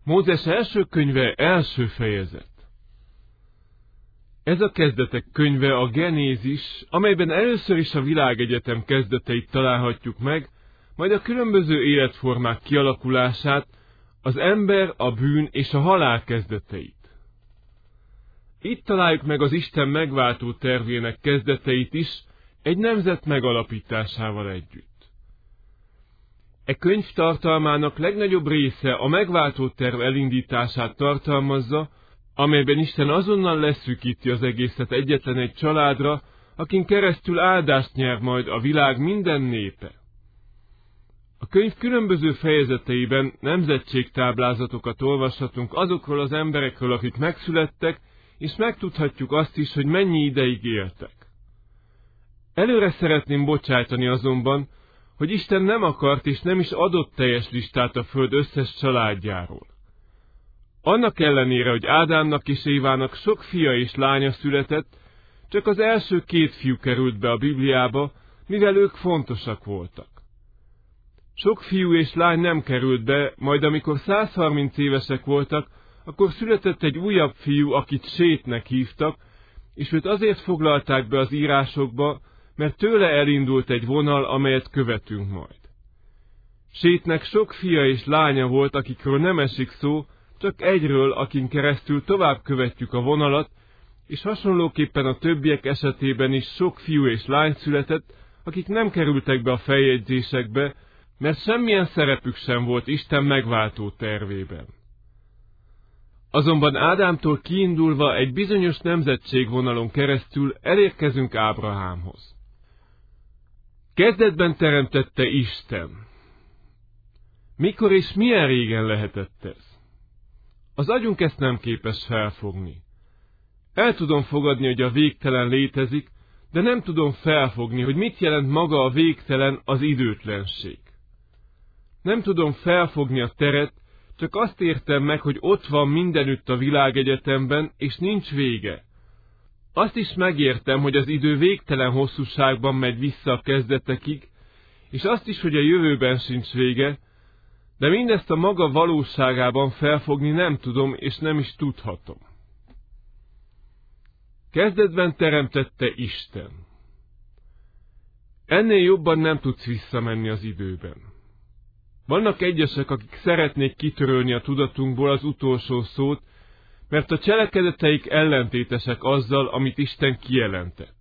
Mózes első könyve első fejezet. Ez a kezdetek könyve a Genézis, amelyben először is a világegyetem kezdeteit találhatjuk meg, majd a különböző életformák kialakulását, az ember, a bűn és a halál kezdeteit. Itt találjuk meg az Isten megváltó tervének kezdeteit is, egy nemzet megalapításával együtt. E könyv tartalmának legnagyobb része a megváltó terv elindítását tartalmazza, amelyben Isten azonnal leszűkíti az egészet egyetlen egy családra, akin keresztül áldást nyer majd a világ minden népe. A könyv különböző fejezeteiben nemzetségtáblázatokat olvashatunk azokról az emberekről, akik megszülettek, és megtudhatjuk azt is, hogy mennyi ideig éltek. Előre szeretném bocsájtani azonban, hogy Isten nem akart és nem is adott teljes listát a föld összes családjáról. Annak ellenére, hogy Ádámnak és Évának sok fia és lánya született, csak az első 2 fiú került be a Bibliába, mivel ők fontosak voltak. Sok fiú és lány nem került be, majd amikor 130 évesek voltak, akkor született egy újabb fiú, akit Sétnek hívtak, és őt azért foglalták be az írásokba, mert tőle elindult egy vonal, amelyet követünk majd. Sétnek sok fia és lánya volt, akikről nem esik szó, csak egyről, akin keresztül tovább követjük a vonalat, és hasonlóképpen a többiek esetében is sok fiú és lány született, akik nem kerültek be a feljegyzésekbe, mert semmilyen szerepük sem volt Isten megváltó tervében. Azonban Ádámtól kiindulva egy bizonyos nemzetségvonalon keresztül elérkezünk Ábrahámhoz. Kezdetben teremtette Isten. Mikor és milyen régen lehetett ez? Az agyunk ezt nem képes felfogni. El tudom fogadni, hogy a végtelen létezik, de nem tudom felfogni, hogy mit jelent maga a végtelen, az időtlenség. Nem tudom felfogni a teret, csak azt értem meg, hogy ott van mindenütt a világegyetemben, és nincs vége. Azt is megértem, hogy az idő végtelen hosszúságban megy vissza a kezdetekig, és azt is, hogy a jövőben sincs vége, de mindezt a maga valóságában felfogni nem tudom, és nem is tudhatom. Kezdetben teremtette Isten. Ennél jobban nem tudsz visszamenni az időben. Vannak egyesek, akik szeretnék kitörölni a tudatunkból az utolsó szót, mert a cselekedeteik ellentétesek azzal, amit Isten kijelentett.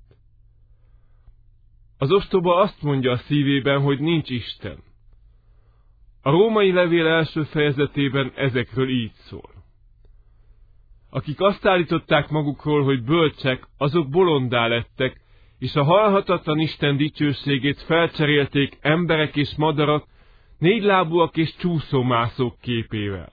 Az ostoba azt mondja a szívében, hogy nincs Isten. A római levél első fejezetében ezekről így szól. Akik azt állították magukról, hogy bölcsek, azok bolonddá lettek, és a halhatatlan Isten dicsőségét felcserélték emberek és madarak, négylábúak és csúszómászók képével.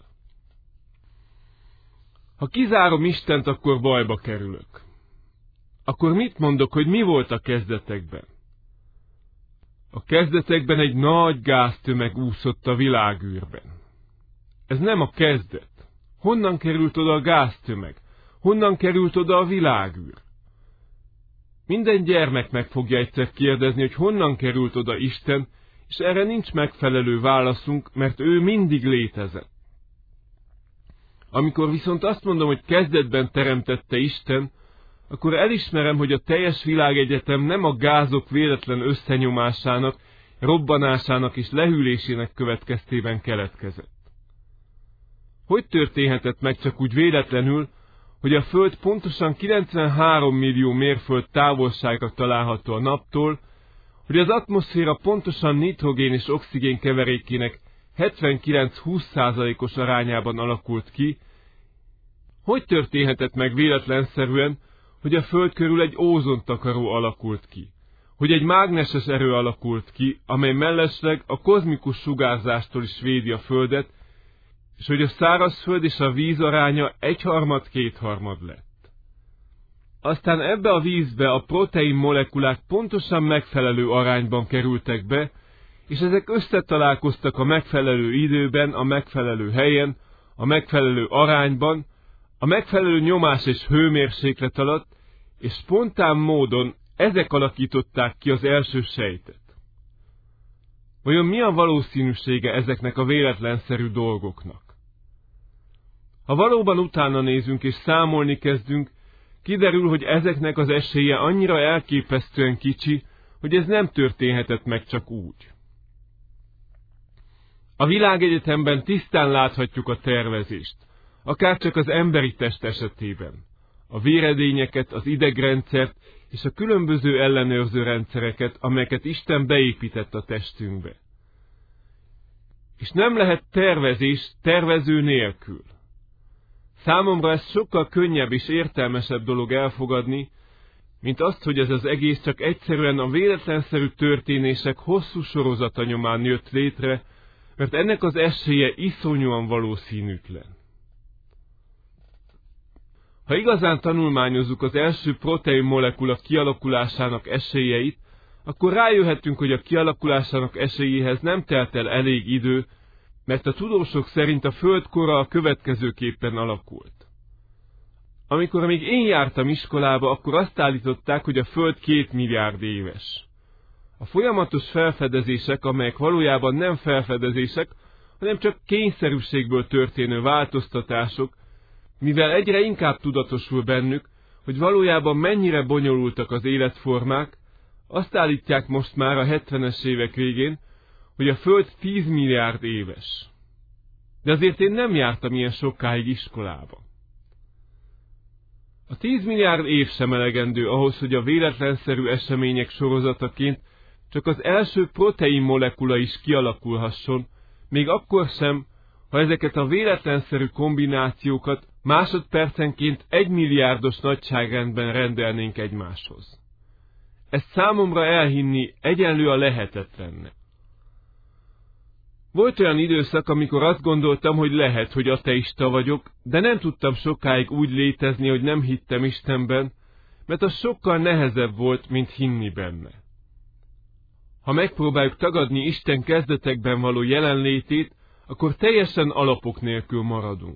Ha kizárom Istent, akkor bajba kerülök. Akkor mit mondok, hogy mi volt a kezdetekben? A kezdetekben egy nagy gáztömeg úszott a világűrben. Ez nem a kezdet. Honnan került oda a gáztömeg? Honnan került oda a világűr? Minden gyermek meg fogja egyszer kérdezni, hogy honnan került oda Isten, és erre nincs megfelelő válaszunk, mert ő mindig létezett. Amikor viszont azt mondom, hogy kezdetben teremtette Isten, akkor elismerem, hogy a teljes világegyetem nem a gázok véletlen összenyomásának, robbanásának és lehűlésének következtében keletkezett. Hogy történhetett meg csak úgy véletlenül, hogy a Föld pontosan 93 millió mérföld távolságra található a naptól, hogy az atmoszféra pontosan nitrogén és oxigén keverékének 79-20%-os arányában alakult ki? Hogy történhetett meg véletlenszerűen, hogy a Föld körül egy ózontakaró alakult ki? Hogy egy mágneses erő alakult ki, amely mellesleg a kozmikus sugárzástól is védi a Földet, és hogy a szárazföld és a víz aránya 1/3-2/3 lett. Aztán ebbe a vízbe a protein molekulák pontosan megfelelő arányban kerültek be, és ezek összetalálkoztak a megfelelő időben, a megfelelő helyen, a megfelelő arányban, a megfelelő nyomás és hőmérséklet alatt, és spontán módon ezek alakították ki az első sejtet. Vajon mi a valószínűsége ezeknek a véletlenszerű dolgoknak? Ha valóban utána nézünk és számolni kezdünk, kiderül, hogy ezeknek az esélye annyira elképesztően kicsi, hogy ez nem történhetett meg csak úgy. A világegyetemben tisztán láthatjuk a tervezést, akárcsak az emberi test esetében, a véredényeket, az idegrendszert és a különböző ellenőrző rendszereket, amelyeket Isten beépített a testünkbe. És nem lehet tervezés tervező nélkül. Számomra ez sokkal könnyebb és értelmesebb dolog elfogadni, mint azt, hogy ez az egész csak egyszerűen a véletlenszerű történések hosszú sorozata nyomán jött létre, mert ennek az esélye iszonyúan valószínűtlen. Ha igazán tanulmányozzuk az első protein molekula kialakulásának esélyeit, akkor rájöhetünk, hogy a kialakulásának esélyéhez nem telt el elég idő, mert a tudósok szerint a Föld kora a következőképpen alakult. Amikor még én jártam iskolába, akkor azt állították, hogy a Föld 2 milliárd éves. A folyamatos felfedezések, amelyek valójában nem felfedezések, hanem csak kényszerűségből történő változtatások, mivel egyre inkább tudatosul bennük, hogy valójában mennyire bonyolultak az életformák, azt állítják most már a 70-es évek végén, hogy a Föld 10 milliárd éves. De azért én nem jártam ilyen sokáig iskolába. A 10 milliárd év sem elegendő ahhoz, hogy a véletlenszerű események sorozataként csak az első protein molekula is kialakulhasson, még akkor sem, ha ezeket a véletlenszerű kombinációkat másodpercenként 1 milliárdos nagyságrendben rendelnénk egymáshoz. Ezt számomra elhinni egyenlő a lehetetlennek. Volt olyan időszak, amikor azt gondoltam, hogy lehet, hogy ateista vagyok, de nem tudtam sokáig úgy létezni, hogy nem hittem Istenben, mert az sokkal nehezebb volt, mint hinni benne. Ha megpróbáljuk tagadni Isten kezdetekben való jelenlétét, akkor teljesen alapok nélkül maradunk.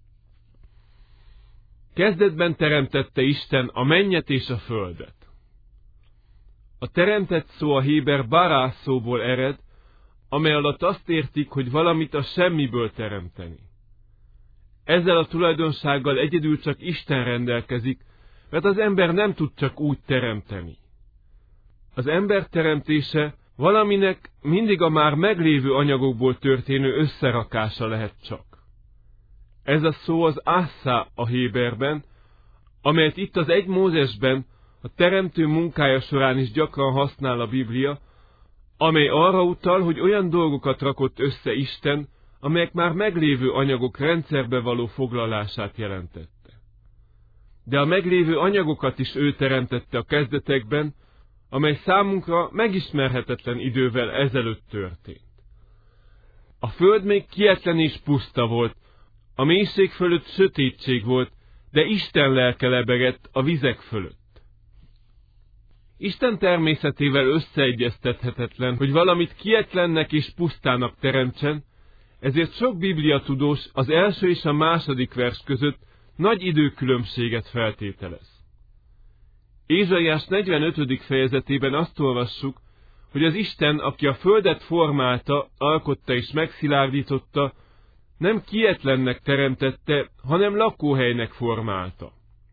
Kezdetben teremtette Isten a mennyet és a földet. A teremtett szó a héber bará szóból ered, amely alatt azt értik, hogy valamit a semmiből teremteni. Ezzel a tulajdonsággal egyedül csak Isten rendelkezik, mert az ember nem tud csak úgy teremteni. Az ember teremtése valaminek mindig a már meglévő anyagokból történő összerakása lehet csak. Ez a szó az assa a héberben, amelyet itt az 1 Mózesben a teremtő munkája során is gyakran használ a Biblia, amely arra utal, hogy olyan dolgokat rakott össze Isten, amelyek már meglévő anyagok rendszerbe való foglalását jelentette. De a meglévő anyagokat is ő teremtette a kezdetekben, amely számunkra megismerhetetlen idővel ezelőtt történt. A föld még kietlen és puszta volt, a mélység fölött sötétség volt, de Isten lelke lebegett a vizek fölött. Isten természetével összeegyeztethetetlen, hogy valamit kietlennek és pusztának teremtsen, ezért sok bibliatudós az első és a második vers között nagy időkülönbséget feltételez. Ézsaiás 45. fejezetében azt olvassuk, hogy az Isten, aki a földet formálta, alkotta és megszilárdította, nem kietlennek teremtette, hanem lakóhelynek formálta.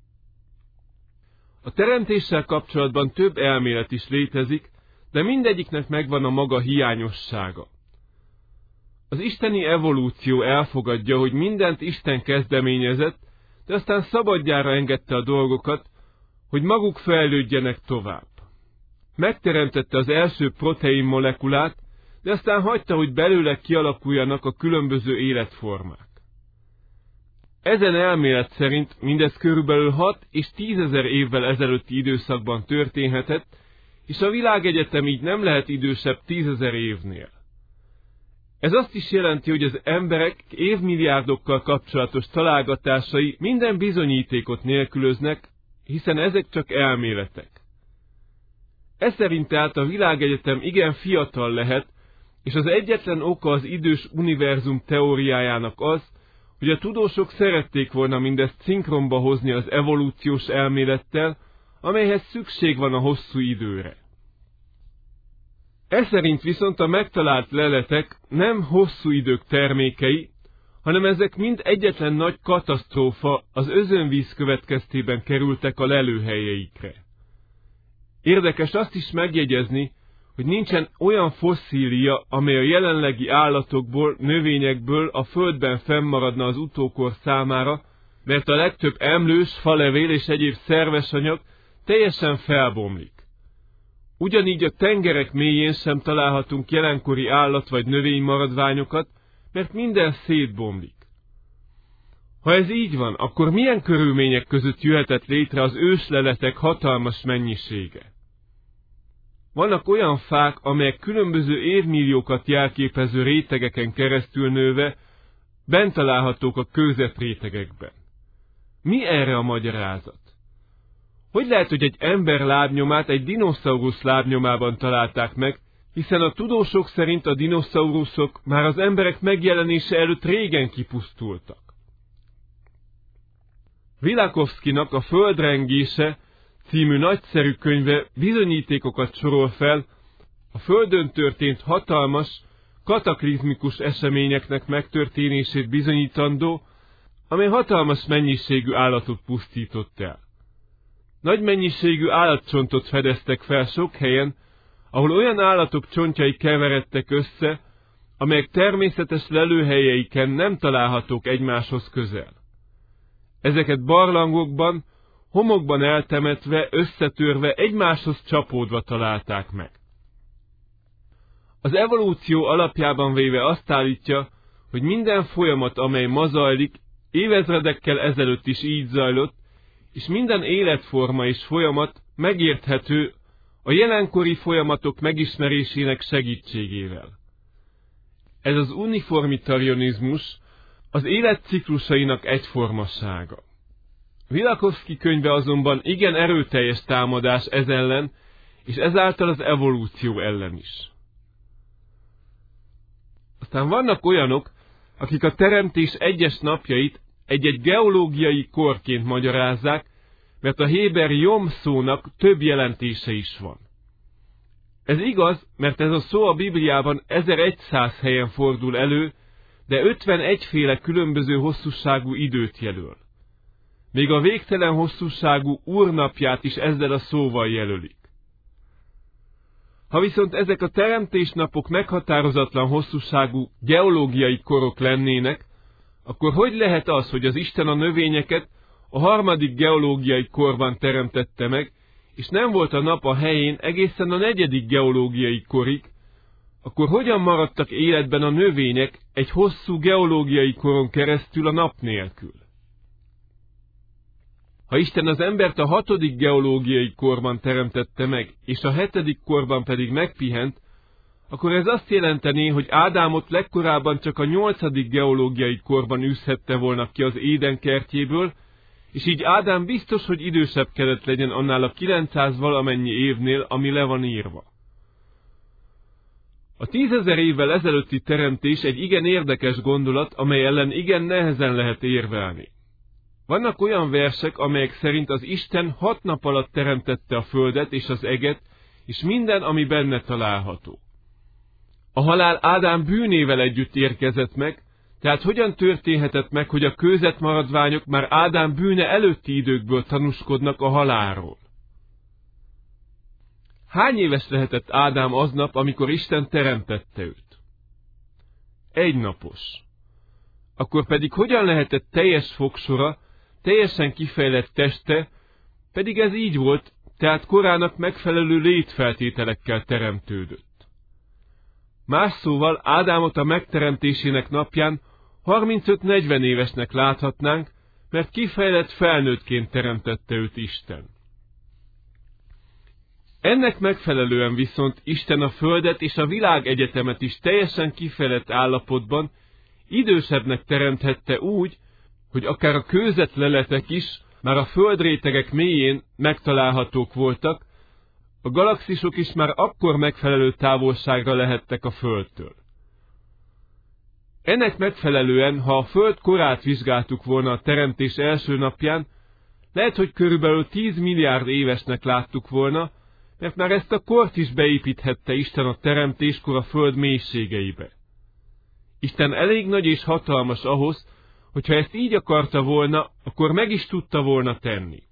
A teremtéssel kapcsolatban több elmélet is létezik, de mindegyiknek megvan a maga hiányossága. Az isteni evolúció elfogadja, hogy mindent Isten kezdeményezett, de aztán szabadjára engedte a dolgokat, hogy maguk fejlődjenek tovább. Megteremtette az első protein molekulát, de aztán hagyta, hogy belőle kialakuljanak a különböző életformák. Ezen elmélet szerint mindez körülbelül 6 és 10 000 évvel ezelőtti időszakban történhetett, és a világegyetem így nem lehet idősebb 10 000 évnél. Ez azt is jelenti, hogy az emberek évmilliárdokkal kapcsolatos találgatásai minden bizonyítékot nélkülöznek, hiszen ezek csak elméletek. Ez szerint tehát a világegyetem igen fiatal lehet, és az egyetlen oka az idős univerzum teóriájának az, hogy a tudósok szerették volna mindezt szinkronba hozni az evolúciós elmélettel, amelyhez szükség van a hosszú időre. Ez szerint viszont a megtalált leletek nem hosszú idők termékei, hanem ezek mind egyetlen nagy katasztrófa, az özönvíz következtében kerültek a lelőhelyeikre. Érdekes azt is megjegyezni, hogy nincsen olyan fosszília, amely a jelenlegi állatokból, növényekből a földben fennmaradna az utókor számára, mert a legtöbb emlős, falevél és egyéb szerves anyag teljesen felbomlik. Ugyanígy a tengerek mélyén sem találhatunk jelenkori állat- vagy növénymaradványokat, mert minden szétbomlik. Ha ez így van, akkor milyen körülmények között jöhetett létre az ősleletek hatalmas mennyisége? Vannak olyan fák, amelyek különböző évmilliókat jelképező rétegeken keresztül nőve bent találhatók a kőzetrétegekben. Mi erre a magyarázat? Hogy lehet, hogy egy ember lábnyomát egy dinoszaurusz lábnyomában találták meg, hiszen a tudósok szerint a dinoszauruszok már az emberek megjelenése előtt régen kipusztultak. Villachowskinak a Földrengése című nagyszerű könyve bizonyítékokat sorol fel a Földön történt hatalmas, kataklizmikus eseményeknek megtörténését bizonyítandó, amely hatalmas mennyiségű állatot pusztított el. Nagy mennyiségű állatcsontot fedeztek fel sok helyen, ahol olyan állatok csontjai keveredtek össze, amelyek természetes lelőhelyeiken nem találhatók egymáshoz közel. Ezeket barlangokban, homokban eltemetve, összetörve, egymáshoz csapódva találták meg. Az evolúció alapjában véve azt állítja, hogy minden folyamat, amely ma zajlik, évezredekkel ezelőtt is így zajlott, és minden életforma és folyamat megérthető a jelenkori folyamatok megismerésének segítségével. Ez az uniformitarianizmus az élet ciklusainak egyformasága. Villachowski könyve azonban igen erőteljes támadás ez ellen, és ezáltal az evolúció ellen is. Aztán vannak olyanok, akik a teremtés egyes napjait egy-egy geológiai korként magyarázzák, mert a héber jom szónak több jelentése is van. Ez igaz, mert ez a szó a Bibliában 1100 helyen fordul elő, de 51 féle különböző hosszúságú időt jelöl. Még a végtelen hosszúságú úrnapját is ezzel a szóval jelölik. Ha viszont ezek a teremtésnapok meghatározatlan hosszúságú geológiai korok lennének, akkor hogy lehet az, hogy az Isten a növényeket a harmadik geológiai korban teremtette meg, és nem volt a nap a helyén egészen a negyedik geológiai korig, akkor hogyan maradtak életben a növények egy hosszú geológiai koron keresztül a nap nélkül? Ha Isten az embert a hatodik geológiai korban teremtette meg, és a hetedik korban pedig megpihent, akkor ez azt jelentené, hogy Ádámot legkorábban csak a 8. geológiai korban űzhette volna ki az Éden kertjéből, és így Ádám biztos, hogy idősebb kellett legyen annál a 900 valamennyi évnél, ami le van írva. A 10 000 évvel ezelőtti teremtés egy igen érdekes gondolat, amely ellen igen nehezen lehet érvelni. Vannak olyan versek, amelyek szerint az Isten 6 nap alatt teremtette a földet és az eget, és minden, ami benne található. A halál Ádám bűnével együtt érkezett meg, tehát hogyan történhetett meg, hogy a kőzetmaradványok már Ádám bűne előtti időkből tanúskodnak a halálról? Hány éves lehetett Ádám aznap, amikor Isten teremtette őt? 1 napos. Akkor pedig hogyan lehetett teljes fogsora, teljesen kifejlett teste, pedig ez így volt, tehát korának megfelelő létfeltételekkel teremtődött. Más szóval Ádámot a megteremtésének napján 35-40 évesnek láthatnánk, mert kifejlett felnőttként teremtette őt Isten. Ennek megfelelően viszont Isten a földet és a világegyetemet is teljesen kifejlett állapotban idősebbnek teremthette úgy, hogy akár a kőzetleletek is már a földrétegek mélyén megtalálhatók voltak, a galaxisok is már akkor megfelelő távolságra lehettek a Földtől. Ennek megfelelően, ha a Föld korát vizsgáltuk volna a teremtés első napján, lehet, hogy körülbelül 10 milliárd évesnek láttuk volna, mert már ezt a kort is beépíthette Isten a teremtéskor a Föld mélységeibe. Isten elég nagy és hatalmas ahhoz, hogyha ezt így akarta volna, akkor meg is tudta volna tenni.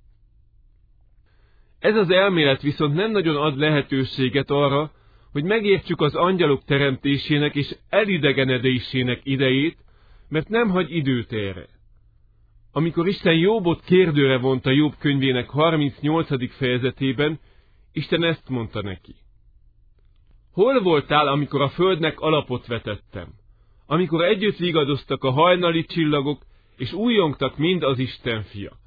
Ez az elmélet viszont nem nagyon ad lehetőséget arra, hogy megértsük az angyalok teremtésének és elidegenedésének idejét, mert nem hagy időt erre. Amikor Isten Jóbot kérdőre vonta Jobb könyvének 38. fejezetében, Isten ezt mondta neki. Hol voltál, amikor a földnek alapot vetettem? Amikor együtt vigadoztak a hajnali csillagok, és újjongtak mind az Isten fiak.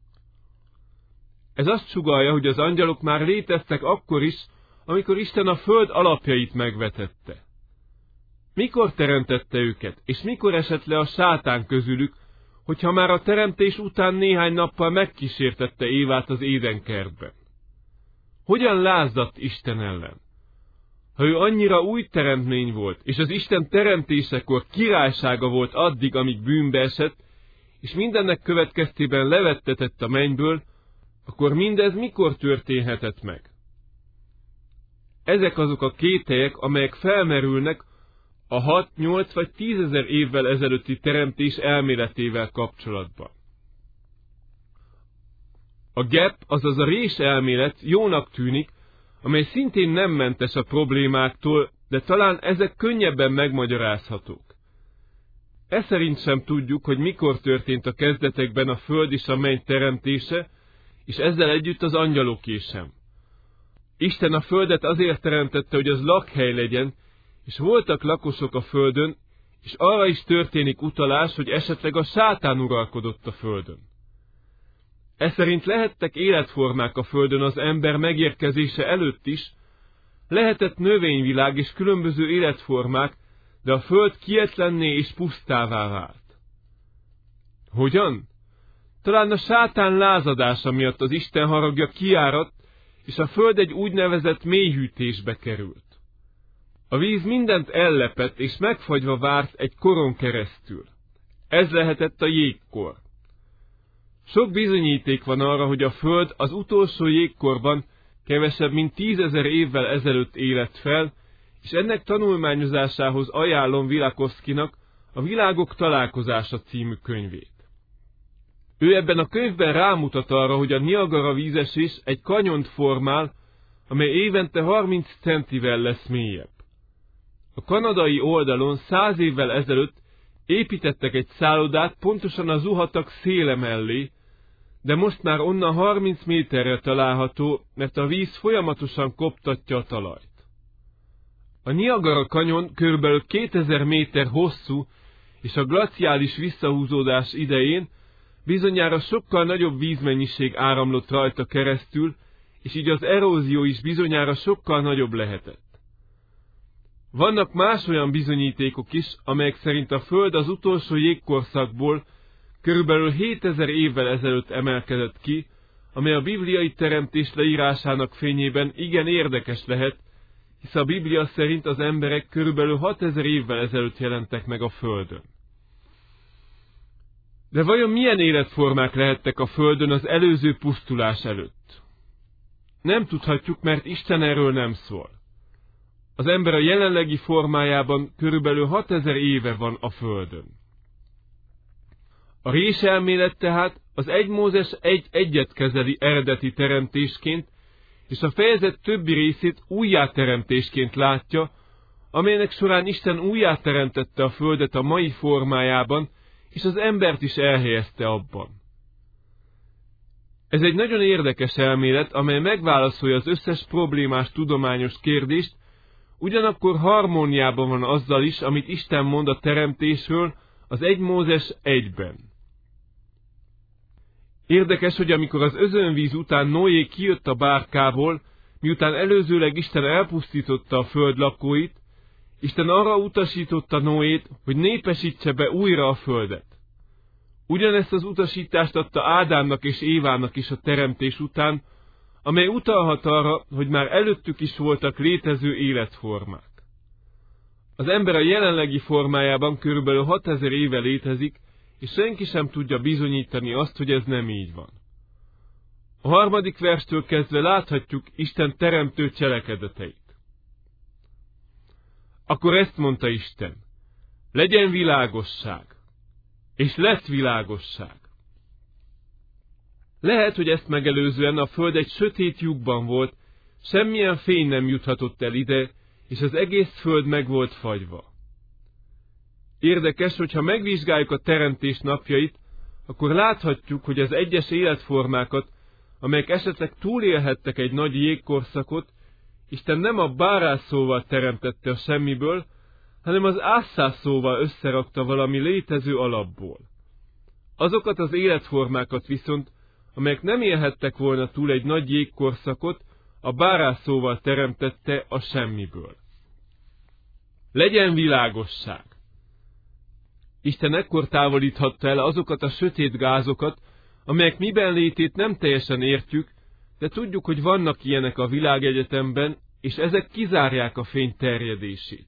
Ez azt sugallja, hogy az angyalok már léteztek akkor is, amikor Isten a föld alapjait megvetette. Mikor teremtette őket, és mikor esett le a sátán közülük, hogyha már a teremtés után néhány nappal megkísértette Évát az édenkertben? Hogyan lázdadt Isten ellen? Ha ő annyira új teremtmény volt, és az Isten teremtésekor királysága volt addig, amíg bűnbe esett, és mindennek következtében levettetett a mennyből, akkor mindez mikor történhetett meg? Ezek azok a kételyek, amelyek felmerülnek a 6, 8 vagy 10 000 évvel ezelőtti teremtés elméletével kapcsolatban. A gap, azaz a rés elmélet jónak tűnik, amely szintén nem mentes a problémáktól, de talán ezek könnyebben megmagyarázhatók. Ez szerint sem tudjuk, hogy mikor történt a kezdetekben a föld és a menny teremtése, és ezzel együtt az angyaloké sem. Isten a földet azért teremtette, hogy az lakhely legyen, és voltak lakosok a földön, és arra is történik utalás, hogy esetleg a sátán uralkodott a földön. Ez szerint lehettek életformák a földön az ember megérkezése előtt is, lehetett növényvilág és különböző életformák, de a föld kietlenné és pusztává vált. Hogyan? Talán a sátán lázadása miatt az Isten haragja kiáradt, és a föld egy úgynevezett mélyhűtésbe került. A víz mindent ellepett, és megfagyva várt egy koron keresztül. Ez lehetett a jégkor. Sok bizonyíték van arra, hogy a föld az utolsó jégkorban kevesebb mint 10 000 évvel ezelőtt élet fel, és ennek tanulmányozásához ajánlom Villachowskinak a Világok találkozása című könyvét. Ő ebben a könyvben rámutat arra, hogy a Niagara vízesés egy kanyont formál, amely évente 30 centivel lesz mélyebb. A kanadai oldalon 100 évvel ezelőtt építettek egy szállodát pontosan a zuhatag széle mellé, de most már onnan 30 méterre található, mert a víz folyamatosan koptatja a talajt. A Niagara kanyon kb. 2000 méter hosszú, és a glaciális visszahúzódás idején bizonyára sokkal nagyobb vízmennyiség áramlott rajta keresztül, és így az erózió is bizonyára sokkal nagyobb lehetett. Vannak más olyan bizonyítékok is, amelyek szerint a Föld az utolsó jégkorszakból körülbelül 7000 évvel ezelőtt emelkedett ki, amely a bibliai teremtés leírásának fényében igen érdekes lehet, hisz a Biblia szerint az emberek körülbelül 6000 évvel ezelőtt jelentek meg a Földön. De vajon milyen életformák lehettek a Földön az előző pusztulás előtt? Nem tudhatjuk, mert Isten erről nem szól. Az ember a jelenlegi formájában körülbelül 6000 éve van a Földön. A réselmélet tehát az 1 Mózes 1:1 kezeli eredeti teremtésként, és a fejezet többi részét újjáteremtésként látja, amelynek során Isten újjáteremtette a Földet a mai formájában, és az embert is elhelyezte abban. Ez egy nagyon érdekes elmélet, amely megválaszolja az összes problémás tudományos kérdést, ugyanakkor harmóniában van azzal is, amit Isten mond a teremtésről az 1 Mózes 1-ben. Érdekes, hogy amikor az özönvíz után Noé kijött a bárkából, miután előzőleg Isten elpusztította a föld lakóit, Isten arra utasította Noét, hogy népesítse be újra a földet. Ugyanezt az utasítást adta Ádámnak és Évának is a teremtés után, amely utalhat arra, hogy már előttük is voltak létező életformák. Az ember a jelenlegi formájában körülbelül 6000 éve létezik, és senki sem tudja bizonyítani azt, hogy ez nem így van. A 3. verstől kezdve láthatjuk Isten teremtő cselekedeteit. Akkor ezt mondta Isten: Legyen világosság. És lett világosság. Lehet, hogy ezt megelőzően a föld egy sötét lyukban volt, semmilyen fény nem juthatott el ide, és az egész föld meg volt fagyva. Érdekes, hogyha megvizsgáljuk a teremtés napjait, akkor láthatjuk, hogy az egyes életformákat, amelyek esetleg túlélhettek egy nagy jégkorszakot, Isten nem a bárászóval teremtette a semmiből, hanem az ásszászóval összerakta valami létező alapból. Azokat az életformákat viszont, amelyek nem élhettek volna túl egy nagy jégkorszakot, a bárászóval teremtette a semmiből. Legyen világosság! Isten ekkor távolíthatta el azokat a sötét gázokat, amelyek miben létét nem teljesen értjük, de tudjuk, hogy vannak ilyenek a világegyetemben, és ezek kizárják a fény terjedését.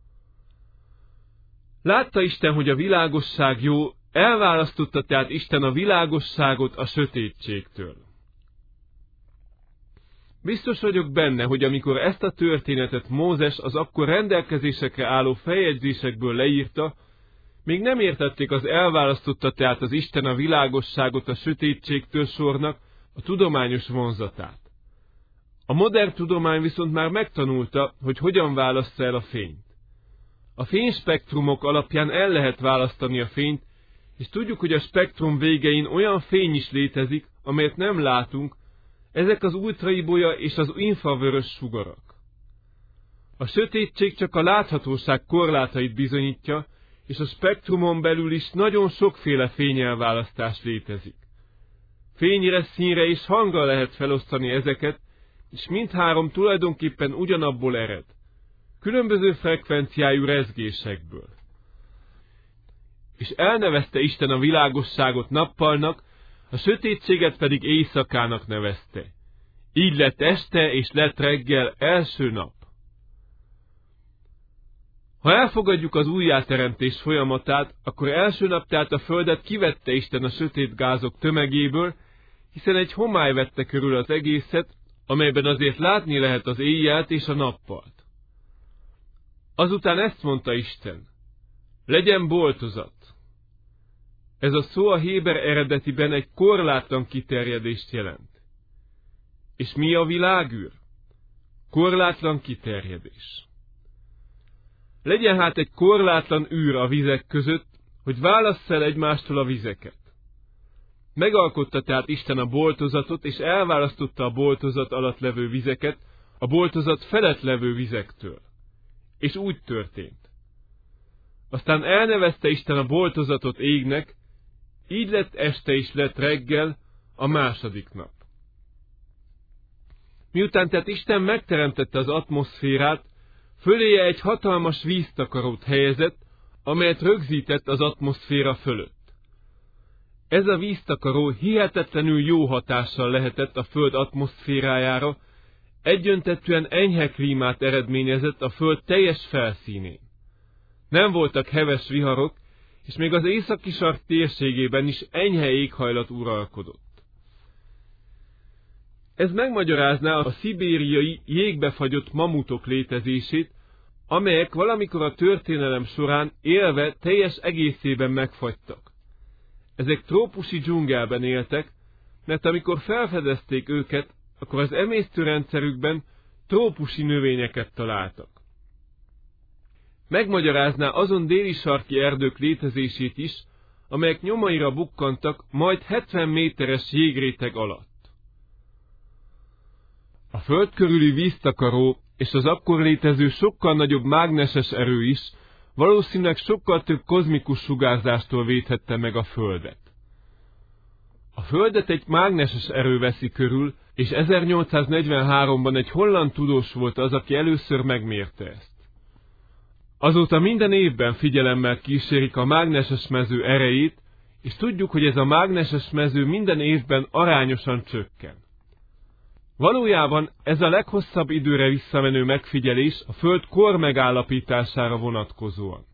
Látta Isten, hogy a világosság jó, elválasztotta tehát Isten a világosságot a sötétségtől. Biztos vagyok benne, hogy amikor ezt a történetet Mózes az akkor rendelkezésekre álló feljegyzésekből leírta, még nem értették az elválasztotta tehát az Isten a világosságot a sötétségtől sornak a tudományos vonzatát. A modern tudomány viszont már megtanulta, hogy hogyan válassza el a fényt. A fényspektrumok alapján el lehet választani a fényt, és tudjuk, hogy a spektrum végein olyan fény is létezik, amelyet nem látunk, ezek az ultraibolya és az infravörös sugarak. A sötétség csak a láthatóság korlátait bizonyítja, és a spektrumon belül is nagyon sokféle fényelválasztás létezik. Fényre, színre és hangra lehet felosztani ezeket, és mindhárom tulajdonképpen ugyanabból ered. Különböző frekvenciájú rezgésekből. És elnevezte Isten a világosságot nappalnak, a sötétséget pedig éjszakának nevezte. Így lett este és lett reggel első nap. Ha elfogadjuk az újjáteremtés folyamatát, akkor első nap tehát a földet kivette Isten a sötét gázok tömegéből, hiszen egy homály vette körül az egészet, amelyben azért látni lehet az éjjelt és a nappalt. Azután ezt mondta Isten: legyen boltozat. Ez a szó a héber eredetiben egy korlátlan kiterjedést jelent. És mi a világűr? Korlátlan kiterjedés. Legyen hát egy korlátlan űr a vizek között, hogy válassz el egymástól a vizeket. Megalkotta tehát Isten a boltozatot, és elválasztotta a boltozat alatt levő vizeket a boltozat felett levő vizektől. És úgy történt. Aztán elnevezte Isten a boltozatot égnek, így lett este és lett reggel a második nap. Miután tehát Isten megteremtette az atmoszférát, föléje egy hatalmas víztakarót helyezett, amelyet rögzített az atmoszféra fölött. Ez a víztakaró hihetetlenül jó hatással lehetett a föld atmoszférájára, egyöntetűen enyhe klímát eredményezett a föld teljes felszínén. Nem voltak heves viharok, és még az északi sark térségében is enyhe éghajlat uralkodott. Ez megmagyarázná a szibériai jégbefagyott mamutok létezését, amelyek valamikor a történelem során élve teljes egészében megfagytak. Ezek trópusi dzsungelben éltek, mert amikor felfedezték őket, akkor az emésztőrendszerükben trópusi növényeket találtak. Megmagyarázná azon déli sarki erdők létezését is, amelyek nyomaira bukkantak majd 70 méteres jégréteg alatt. A föld körüli víztakaró és az akkor létező sokkal nagyobb mágneses erő is valószínűleg sokkal több kozmikus sugárzástól védhette meg a Földet. A Földet egy mágneses erő veszi körül, és 1843-ban egy holland tudós volt az, aki először megmérte ezt. Azóta minden évben figyelemmel kísérik a mágneses mező erejét, és tudjuk, hogy ez a mágneses mező minden évben arányosan csökken. Valójában ez a leghosszabb időre visszamenő megfigyelés a Föld kor megállapítására vonatkozóan.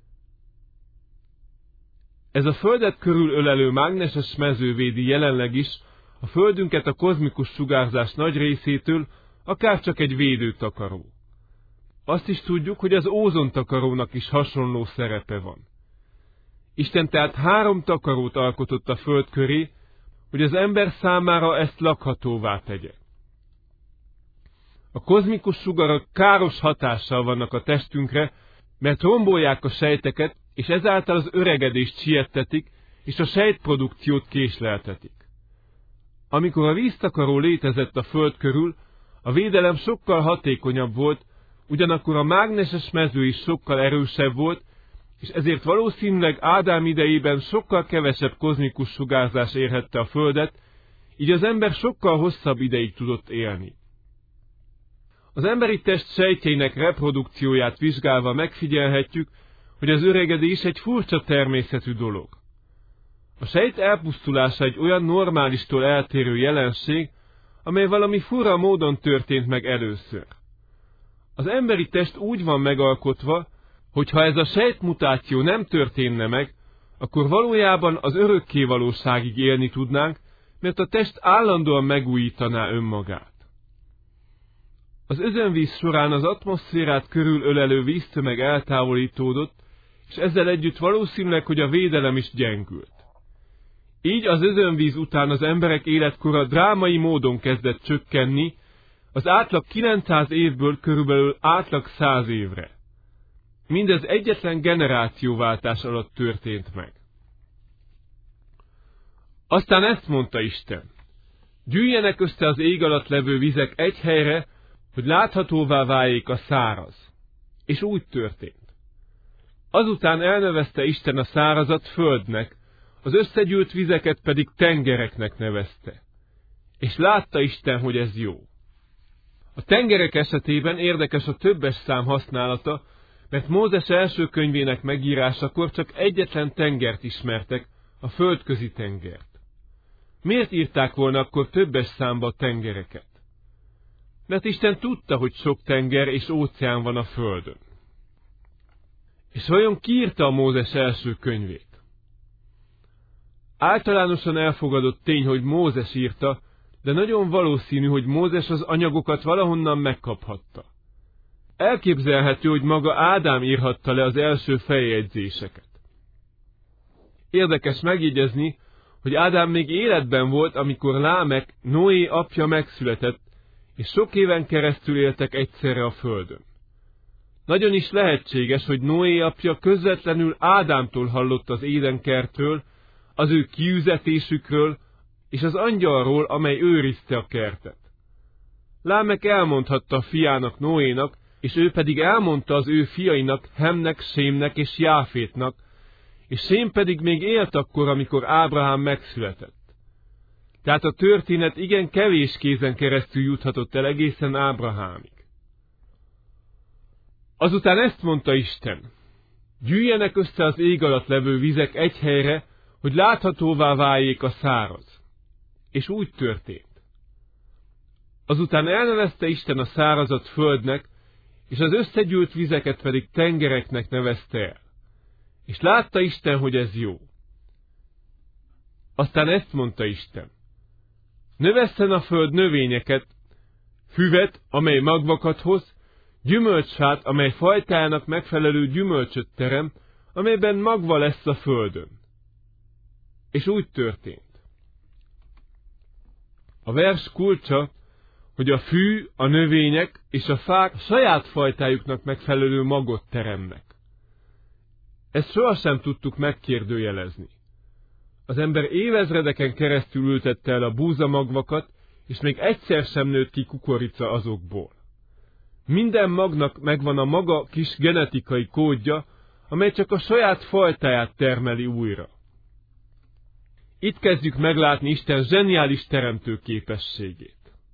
Ez a Földet körül ölelő mágneses mező védi jelenleg is a Földünket a kozmikus sugárzás nagy részétől, akár csak egy védőtakaró. Azt is tudjuk, hogy az ózontakarónak is hasonló szerepe van. Isten tehát 3 takarót alkotott a föld köré, hogy az ember számára ezt lakhatóvá tegye. A kozmikus sugarak káros hatással vannak a testünkre, mert rombolják a sejteket, és ezáltal az öregedést siettetik, és a sejtprodukciót késleltetik. Amikor a víztakaró létezett a föld körül, a védelem sokkal hatékonyabb volt, ugyanakkor a mágneses mező is sokkal erősebb volt, és ezért valószínűleg Ádám idejében sokkal kevesebb kozmikus sugárzás érhette a földet, így az ember sokkal hosszabb ideig tudott élni. Az emberi test sejtjeinek reprodukcióját vizsgálva megfigyelhetjük, hogy az öregedés egy furcsa természetű dolog. A sejt elpusztulása egy olyan normálistól eltérő jelenség, amely valami fura módon történt meg először. Az emberi test úgy van megalkotva, hogy ha ez a sejtmutáció nem történne meg, akkor valójában az örökkévalóságig élni tudnánk, mert a test állandóan megújítaná önmagát. Az özönvíz során az atmoszférát körül ölelő víztömeg eltávolítódott, és ezzel együtt valószínűleg, hogy a védelem is gyengült. Így az özönvíz után az emberek életkora drámai módon kezdett csökkenni, az átlag 900 évből körülbelül átlag 100 évre. Mindez egyetlen generációváltás alatt történt meg. Aztán ezt mondta Isten: gyűjjenek össze az ég alatt levő vizek egy helyre, hogy láthatóvá váljék a száraz. És úgy történt. Azután elnevezte Isten a szárazat földnek, az összegyűlt vizeket pedig tengereknek nevezte. És látta Isten, hogy ez jó. A tengerek esetében érdekes a többes szám használata, mert Mózes első könyvének megírásakor csak egyetlen tengert ismertek, a Földközi tengert. Miért írták volna akkor többes számba a tengereket? Mert Isten tudta, hogy sok tenger és óceán van a Földön. És vajon ki írta a Mózes első könyvét? Általánosan elfogadott tény, hogy Mózes írta, de nagyon valószínű, hogy Mózes az anyagokat valahonnan megkaphatta. Elképzelhető, hogy maga Ádám írhatta le az első feljegyzéseket. Érdekes megjegyezni, hogy Ádám még életben volt, amikor Lámek, Noé apja megszületett, és sok éven keresztül éltek egyszerre a földön. Nagyon is lehetséges, hogy Noé apja közvetlenül Ádámtól hallott az édenkertről, az ő kiüzetésükről, és az angyalról, amely őrizte a kertet. Lámek elmondhatta a fiának, Noénak, és ő pedig elmondta az ő fiainak, Hemnek, Sémnek és Jáfétnak, és Sém pedig még élt akkor, amikor Ábrahám megszületett. Tehát a történet igen kevés kézen keresztül juthatott el egészen Ábrahámig. Azután ezt mondta Isten: gyűjjenek össze az ég alatt levő vizek egy helyre, hogy láthatóvá váljék a száraz. És úgy történt. Azután elnevezte Isten a szárazat földnek, és az összegyűlt vizeket pedig tengereknek nevezte el. És látta Isten, hogy ez jó. Aztán ezt mondta Isten: növesszen a föld növényeket, füvet, amely magvakat hoz, gyümölcsfát, amely fajtájának megfelelő gyümölcsöt terem, amelyben magva lesz a földön. És úgy történt. A vers kulcsa, hogy a fű, a növények és a fák saját fajtájuknak megfelelő magot teremnek. Ezt sohasem tudtuk megkérdőjelezni. Az ember évezredeken keresztül ültette el a búzamagvakat, és még egyszer sem nőtt ki kukorica azokból. Minden magnak megvan a maga kis genetikai kódja, amely csak a saját fajtáját termeli újra. Itt kezdjük meglátni Isten zseniális teremtő képességét.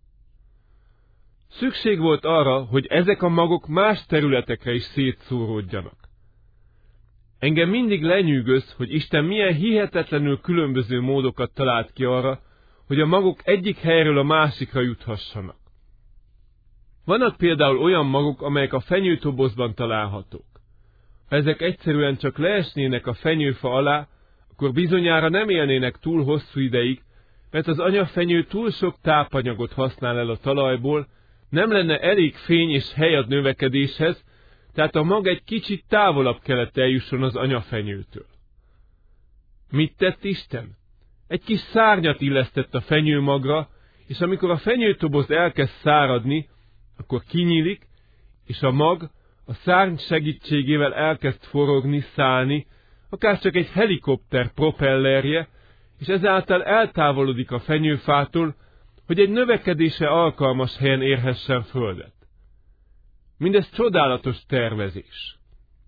Szükség volt arra, hogy ezek a magok más területekre is szétszóródjanak. Engem mindig lenyűgöz, hogy Isten milyen hihetetlenül különböző módokat talált ki arra, hogy a magok egyik helyről a másikra juthassanak. Vannak például olyan magok, amelyek a fenyőtobozban találhatók. Ha ezek egyszerűen csak leesnének a fenyőfa alá, akkor bizonyára nem élnének túl hosszú ideig, mert az anyafenyő túl sok tápanyagot használ el a talajból, nem lenne elég fény és hely a növekedéshez, tehát a mag egy kicsit távolabb kellett eljusson az anyafenyőtől. Mit tett Isten? Egy kis szárnyat illesztett a fenyőmagra, és amikor a fenyőtoboz elkezd száradni, akkor kinyílik, és a mag a szárny segítségével elkezd forogni, szállni, akár csak egy helikopter propellerje, és ezáltal eltávolodik a fenyőfától, hogy egy növekedésre alkalmas helyen érhessen földet. Mindez csodálatos tervezés.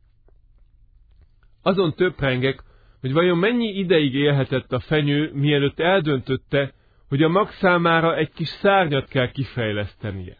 Azon töprengek, hogy vajon mennyi ideig élhetett a fenyő, mielőtt eldöntötte, hogy a mag számára egy kis szárnyat kell kifejlesztenie.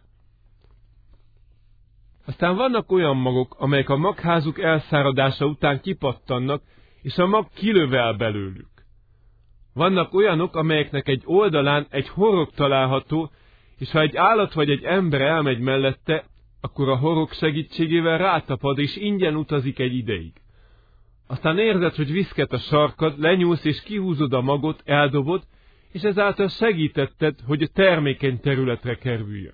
Aztán vannak olyan magok, amelyek a magházuk elszáradása után kipattannak, és a mag kilövel belőlük. Vannak olyanok, amelyeknek egy oldalán egy horog található, és ha egy állat vagy egy ember elmegy mellette, akkor a horog segítségével rátapad, és ingyen utazik egy ideig. Aztán érzed, hogy viszket a sarkad, lenyúlsz és kihúzod a magot, eldobod, és ezáltal segítetted, hogy a termékeny területre kerüljön.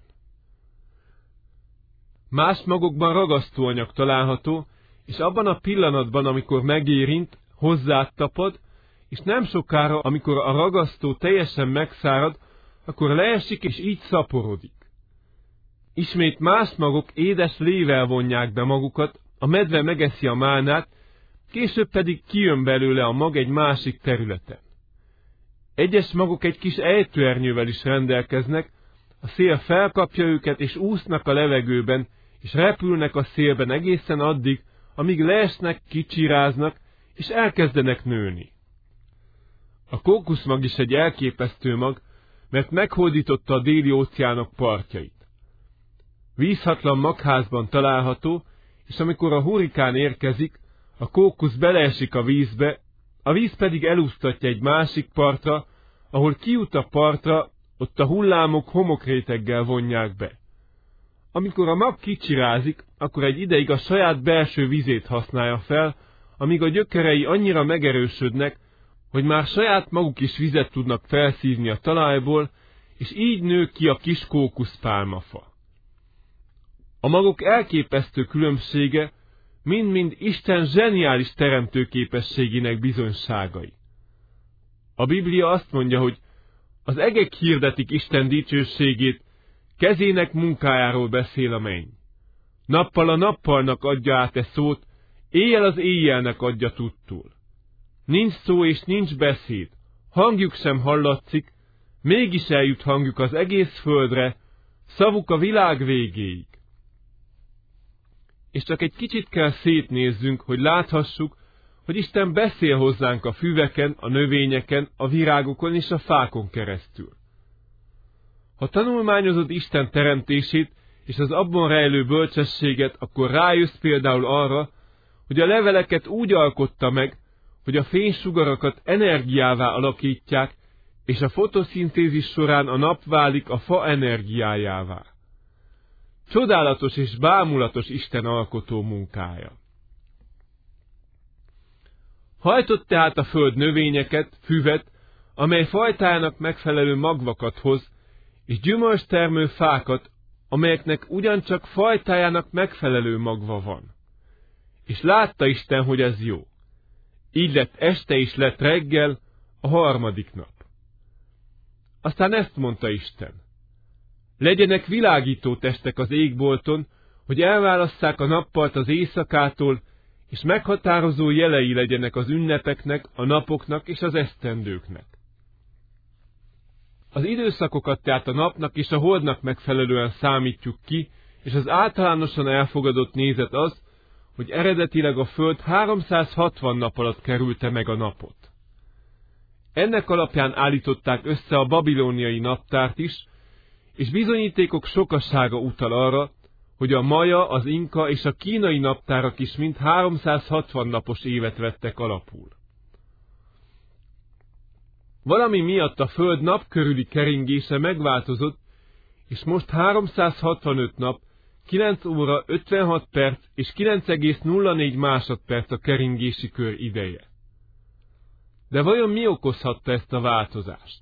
Más magokban ragasztóanyag található, és abban a pillanatban, amikor megérint, hozzád tapad, és nem sokára, amikor a ragasztó teljesen megszárad, akkor leesik, és így szaporodik. Ismét más magok édes lével vonják be magukat, a medve megeszi a málnát, később pedig kijön belőle a mag egy másik területen. Egyes magok egy kis ejtőernyővel is rendelkeznek, a szél felkapja őket, és úsznak a levegőben, és repülnek a szélben egészen addig, amíg leesnek, kicsiráznak, és elkezdenek nőni. A kókuszmag is egy elképesztő mag, mert meghódította a déli óceánok partjait. Vízhatlan magházban található, és amikor a hurrikán érkezik, a kókusz beleesik a vízbe, a víz pedig elúsztatja egy másik partra, ahol kijut a partra, ott a hullámok homokréteggel vonják be. Amikor a mag kicsirázik, akkor egy ideig a saját belső vizét használja fel, amíg a gyökerei annyira megerősödnek, hogy már saját maguk is vizet tudnak felszívni a talajból, és így nő ki a kis kókuszpálmafa. A magok elképesztő különbsége mind-mind Isten zseniális teremtőképességének bizonyságai. A Biblia azt mondja, hogy az egek hirdetik Isten dicsőségét, kezének munkájáról beszél a menny. Nappal a nappalnak adja át szót, éjjel az éjjelnek adja tudtul. Nincs szó és nincs beszéd, hangjuk sem hallatszik, mégis eljut hangjuk az egész földre, szavuk a világ végéig. És csak egy kicsit kell szétnézzünk, hogy láthassuk, hogy Isten beszél hozzánk a füveken, a növényeken, a virágokon és a fákon keresztül. Ha tanulmányozod Isten teremtését és az abban rejlő bölcsességet, akkor rájössz például arra, hogy a leveleket úgy alkotta meg, hogy a fénysugarakat energiává alakítják, és a fotoszintézis során a nap válik a fa energiájává. Csodálatos és bámulatos Isten alkotó munkája. Hajtott tehát a föld növényeket, füvet, amely fajtájának megfelelő magvakat hoz, és gyümölcstermő fákat, amelyeknek ugyancsak fajtájának megfelelő magva van. És látta Isten, hogy ez jó. Így lett este is lett reggel, a harmadik nap. Aztán ezt mondta Isten. Legyenek világító testek az égbolton, hogy elválasszák a nappalt az éjszakától, és meghatározó jelei legyenek az ünnepeknek, a napoknak és az esztendőknek. Az időszakokat tehát a napnak és a holdnak megfelelően számítjuk ki, és az általánosan elfogadott nézet az, hogy eredetileg a Föld 360 nap alatt kerülte meg a napot. Ennek alapján állították össze a babilóniai naptárt is, és bizonyítékok sokasága utal arra, hogy a maja, az inka és a kínai naptárak is mind 360 napos évet vettek alapul. Valami miatt a Föld nap körüli keringése megváltozott, és most 365 nap, 9 óra 56 perc és 9,04 másodperc a keringési kör ideje. De vajon mi okozhatta ezt a változást?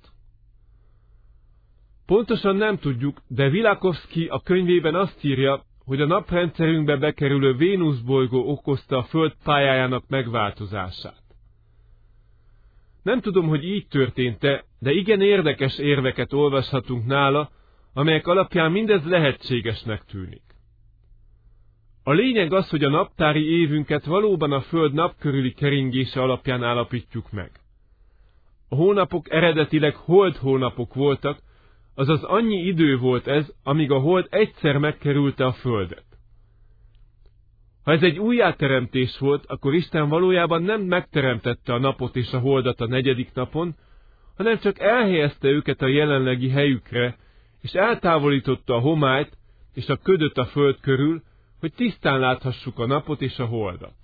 Pontosan nem tudjuk, de Villachowski a könyvében azt írja, hogy a naprendszerünkbe bekerülő Vénusz bolygó okozta a Föld pályájának megváltozását. Nem tudom, hogy így történt-e, de igen érdekes érveket olvashatunk nála, amelyek alapján mindez lehetségesnek tűnik. A lényeg az, hogy a naptári évünket valóban a Föld napkörüli keringése alapján állapítjuk meg. A hónapok eredetileg holdhónapok voltak, azaz annyi idő volt ez, amíg a hold egyszer megkerülte a Földet. Ha ez egy újjáteremtés volt, akkor Isten valójában nem megteremtette a napot és a holdat a 4. napon, hanem csak elhelyezte őket a jelenlegi helyükre, és eltávolította a homályt és a ködöt a Föld körül, hogy tisztán láthassuk a napot és a holdat.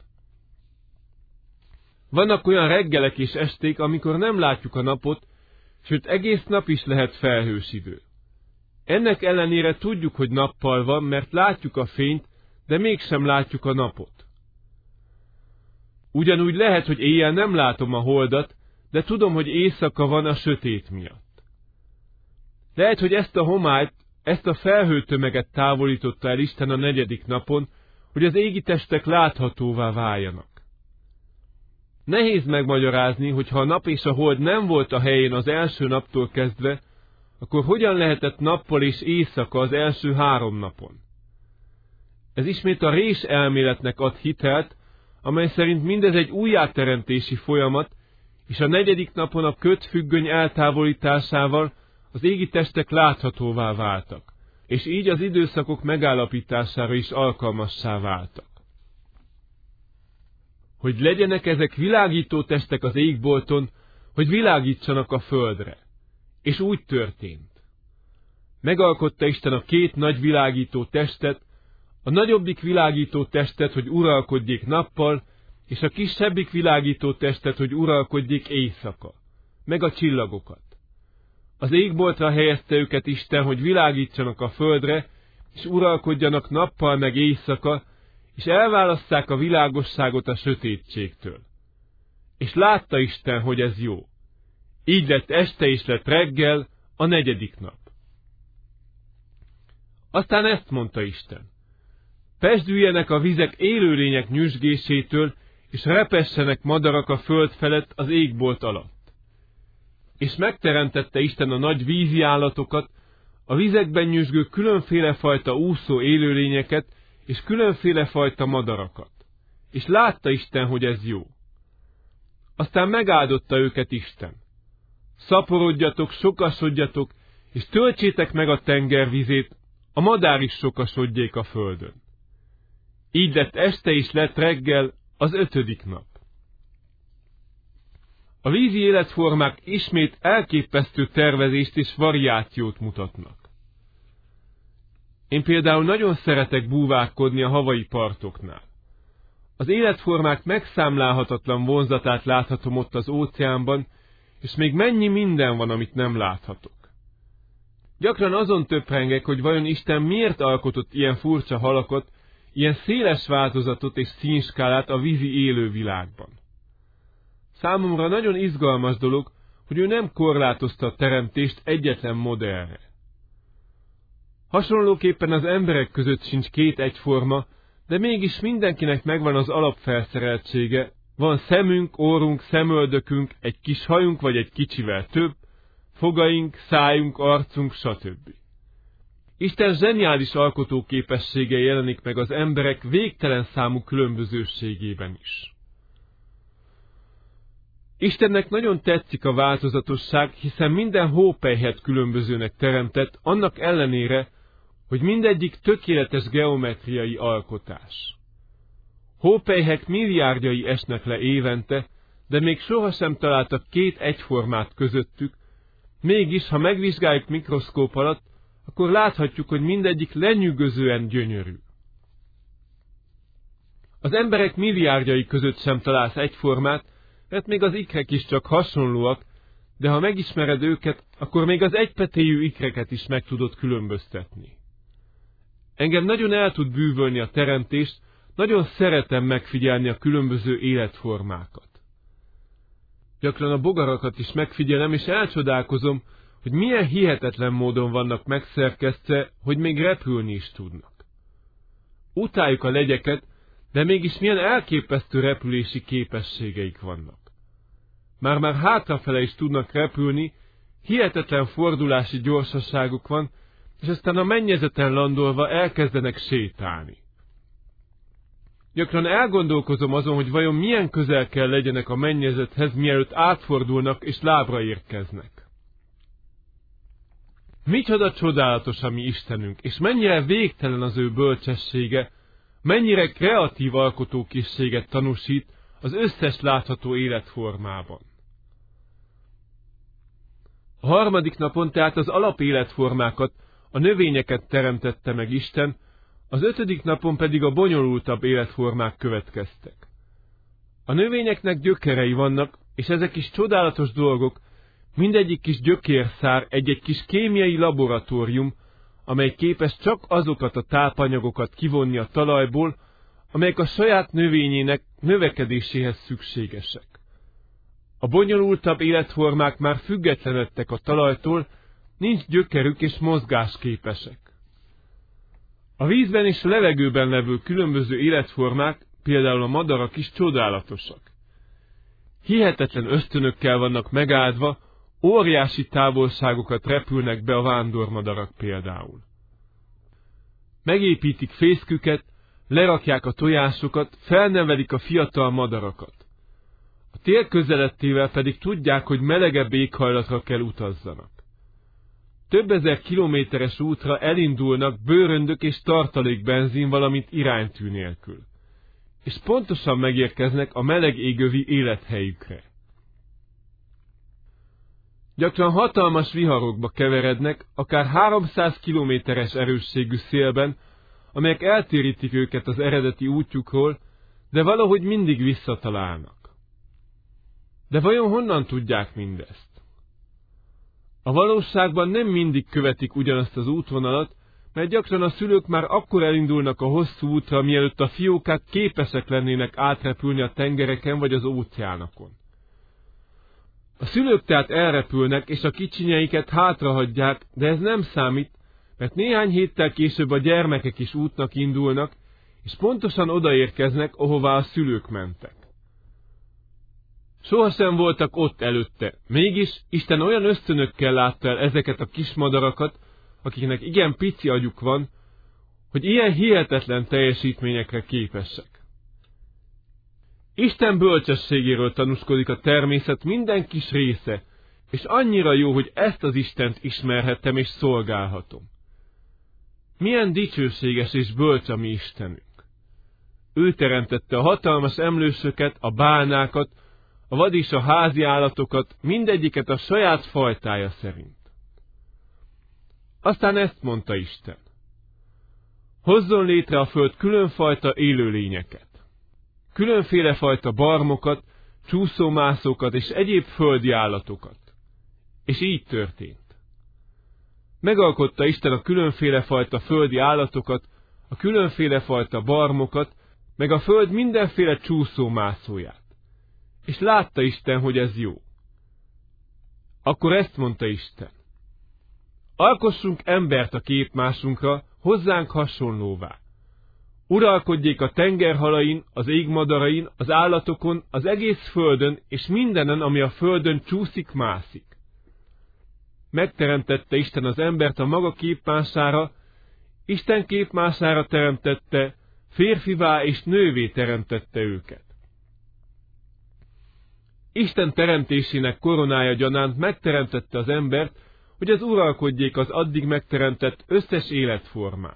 Vannak olyan reggelek és esték, amikor nem látjuk a napot, sőt egész nap is lehet felhős idő. Ennek ellenére tudjuk, hogy nappal van, mert látjuk a fényt, de mégsem látjuk a napot. Ugyanúgy lehet, hogy éjjel nem látom a holdat, de tudom, hogy éjszaka van a sötét miatt. Lehet, hogy ezt a homályt, ezt a felhőtömeget távolította el Isten a 4. napon, hogy az égi testek láthatóvá váljanak. Nehéz megmagyarázni, hogy ha a nap és a hold nem volt a helyén az első naptól kezdve, akkor hogyan lehetett nappal és éjszaka az első 3 napon? Ez ismét a rés elméletnek ad hitelt, amely szerint mindez egy újjáteremtési folyamat, és a 4. napon a ködfüggöny eltávolításával az égi testek láthatóvá váltak, és így az időszakok megállapítására is alkalmassá váltak. Hogy legyenek ezek világító testek az égbolton, hogy világítsanak a földre. És úgy történt. Megalkotta Isten a 2 nagy világító testet, a nagyobbik világító testet, hogy uralkodjék nappal, és a kisebbik világító testet, hogy uralkodjék éjszaka, meg a csillagokat. Az égboltra helyezte őket Isten, hogy világítsanak a földre, és uralkodjanak nappal meg éjszaka, és elválasszák a világosságot a sötétségtől. És látta Isten, hogy ez jó. Így lett este és lett reggel, a 4. nap. Aztán ezt mondta Isten. Pezsdüljenek a vizek élőlények nyüzsgésétől, és repessenek madarak a föld felett az égbolt alatt. És megteremtette Isten a nagy vízi állatokat, a vizekben nyüzsgő különféle fajta úszó élőlényeket, és különféle fajta madarakat. És látta Isten, hogy ez jó. Aztán megáldotta őket Isten. Szaporodjatok, sokasodjatok, és töltsétek meg a tenger vizét, a madár is sokasodjék a földön. Így lett este és lett reggel, az 5. nap. A vízi életformák ismét elképesztő tervezést és variációt mutatnak. Én például nagyon szeretek búvárkodni a havai partoknál. Az életformák megszámlálhatatlan vonzatát láthatom ott az óceánban, és még mennyi minden van, amit nem láthatok. Gyakran azon töprengek, hogy vajon Isten miért alkotott ilyen furcsa halakat, ilyen széles változatot és színskálát a vízi élővilágban. Számomra nagyon izgalmas dolog, hogy ő nem korlátozta a teremtést egyetlen modellre. Hasonlóképpen az emberek között sincs 2 egyforma, de mégis mindenkinek megvan az alapfelszereltsége, van szemünk, orrunk, szemöldökünk, egy kis hajunk vagy egy kicsivel több, fogaink, szájunk, arcunk, stb. Isten zseniális alkotóképessége jelenik meg az emberek végtelen számú különbözőségében is. Istennek nagyon tetszik a változatosság, hiszen minden hópelyhet különbözőnek teremtett, annak ellenére, hogy mindegyik tökéletes geometriai alkotás. Hópelyhek milliárdjai esnek le évente, de még sohasem találtak 2 egyformát közöttük, mégis, ha megvizsgáljuk mikroszkóp alatt, akkor láthatjuk, hogy mindegyik lenyűgözően gyönyörű. Az emberek milliárdjai között sem találsz egyformát, mert még az ikrek is csak hasonlóak, de ha megismered őket, akkor még az egypetéjű ikreket is meg tudod különböztetni. Engem nagyon el tud bűvölni a teremtést, nagyon szeretem megfigyelni a különböző életformákat. Gyakran a bogarakat is megfigyelem, és elcsodálkozom, hogy milyen hihetetlen módon vannak megszerkesztve, hogy még repülni is tudnak. Utáljuk a legyeket, de mégis milyen elképesztő repülési képességeik vannak. már hátrafele is tudnak repülni, hihetetlen fordulási gyorsaságuk van, és aztán a mennyezeten landolva elkezdenek sétálni. Gyakran elgondolkozom azon, hogy vajon milyen közel kell legyenek a mennyezethez, mielőtt átfordulnak és lábra érkeznek. Micsoda csodálatos a mi Istenünk, és mennyire végtelen az ő bölcsessége, mennyire kreatív alkotókészséget tanúsít az összes látható életformában. A harmadik napon tehát az alapéletformákat, a növényeket teremtette meg Isten, az ötödik napon pedig a bonyolultabb életformák következtek. A növényeknek gyökerei vannak, és ezek is csodálatos dolgok, mindegyik kis gyökérszár egy-egy kis kémiai laboratórium, amely képes csak azokat a tápanyagokat kivonni a talajból, amelyek a saját növényének növekedéséhez szükségesek. A bonyolultabb életformák már függetlenedtek a talajtól, nincs gyökerük és mozgásképesek. A vízben és a levegőben levő különböző életformák, például a madarak is csodálatosak. Hihetetlen ösztönökkel vannak megáldva, óriási távolságokat repülnek be a vándormadarak például. Megépítik fészküket, lerakják a tojásokat, felnevelik a fiatal madarakat. A tél közelettével pedig tudják, hogy melegebb éghajlatra kell utazzanak. Több ezer kilométeres útra elindulnak bőröndök és tartalékbenzin, valamint iránytű nélkül. És pontosan megérkeznek a meleg égövi élethelyükre. Gyakran hatalmas viharokba keverednek, akár 300 kilométeres erősségű szélben, amelyek eltérítik őket az eredeti útjukról, de valahogy mindig visszatalálnak. De vajon honnan tudják mindezt? A valóságban nem mindig követik ugyanazt az útvonalat, mert gyakran a szülők már akkor elindulnak a hosszú útra, mielőtt a fiókák képesek lennének átrepülni a tengereken vagy az óceánokon. A szülők tehát elrepülnek, és a kicsinyeiket hátrahagyják, de ez nem számít, mert néhány héttel később a gyermekek is útnak indulnak, és pontosan odaérkeznek, ahová a szülők mentek. Sohasem voltak ott előtte, mégis Isten olyan ösztönökkel látta el ezeket a kismadarakat, akiknek igen pici agyuk van, hogy ilyen hihetetlen teljesítményekre képesek. Isten bölcsességéről tanúskodik a természet minden kis része, és annyira jó, hogy ezt az Istent ismerhettem és szolgálhatom. Milyen dicsőséges és bölcs a mi Istenünk! Ő teremtette a hatalmas emlősöket, a bálnákat, a vad és a házi állatokat, mindegyiket a saját fajtája szerint. Aztán ezt mondta Isten: hozzon létre a föld különfajta élőlényeket, különféle fajta barmokat, csúszómászókat és egyéb földi állatokat. És így történt. Megalkotta Isten a különféle fajta földi állatokat, a különféle fajta barmokat, meg a föld mindenféle csúszómászóját. És látta Isten, hogy ez jó. Akkor ezt mondta Isten: alkossunk embert a képmásunkra, hozzánk hasonlóvá. Uralkodjék a tengerhalain, az égmadarain, az állatokon, az egész földön, és mindenen, ami a földön csúszik-mászik. Megteremtette Isten az embert a maga képmására, Isten képmására teremtette, férfivá és nővé teremtette őket. Isten teremtésének koronája gyanánt megteremtette az embert, hogy az uralkodjék az addig megteremtett összes életformán.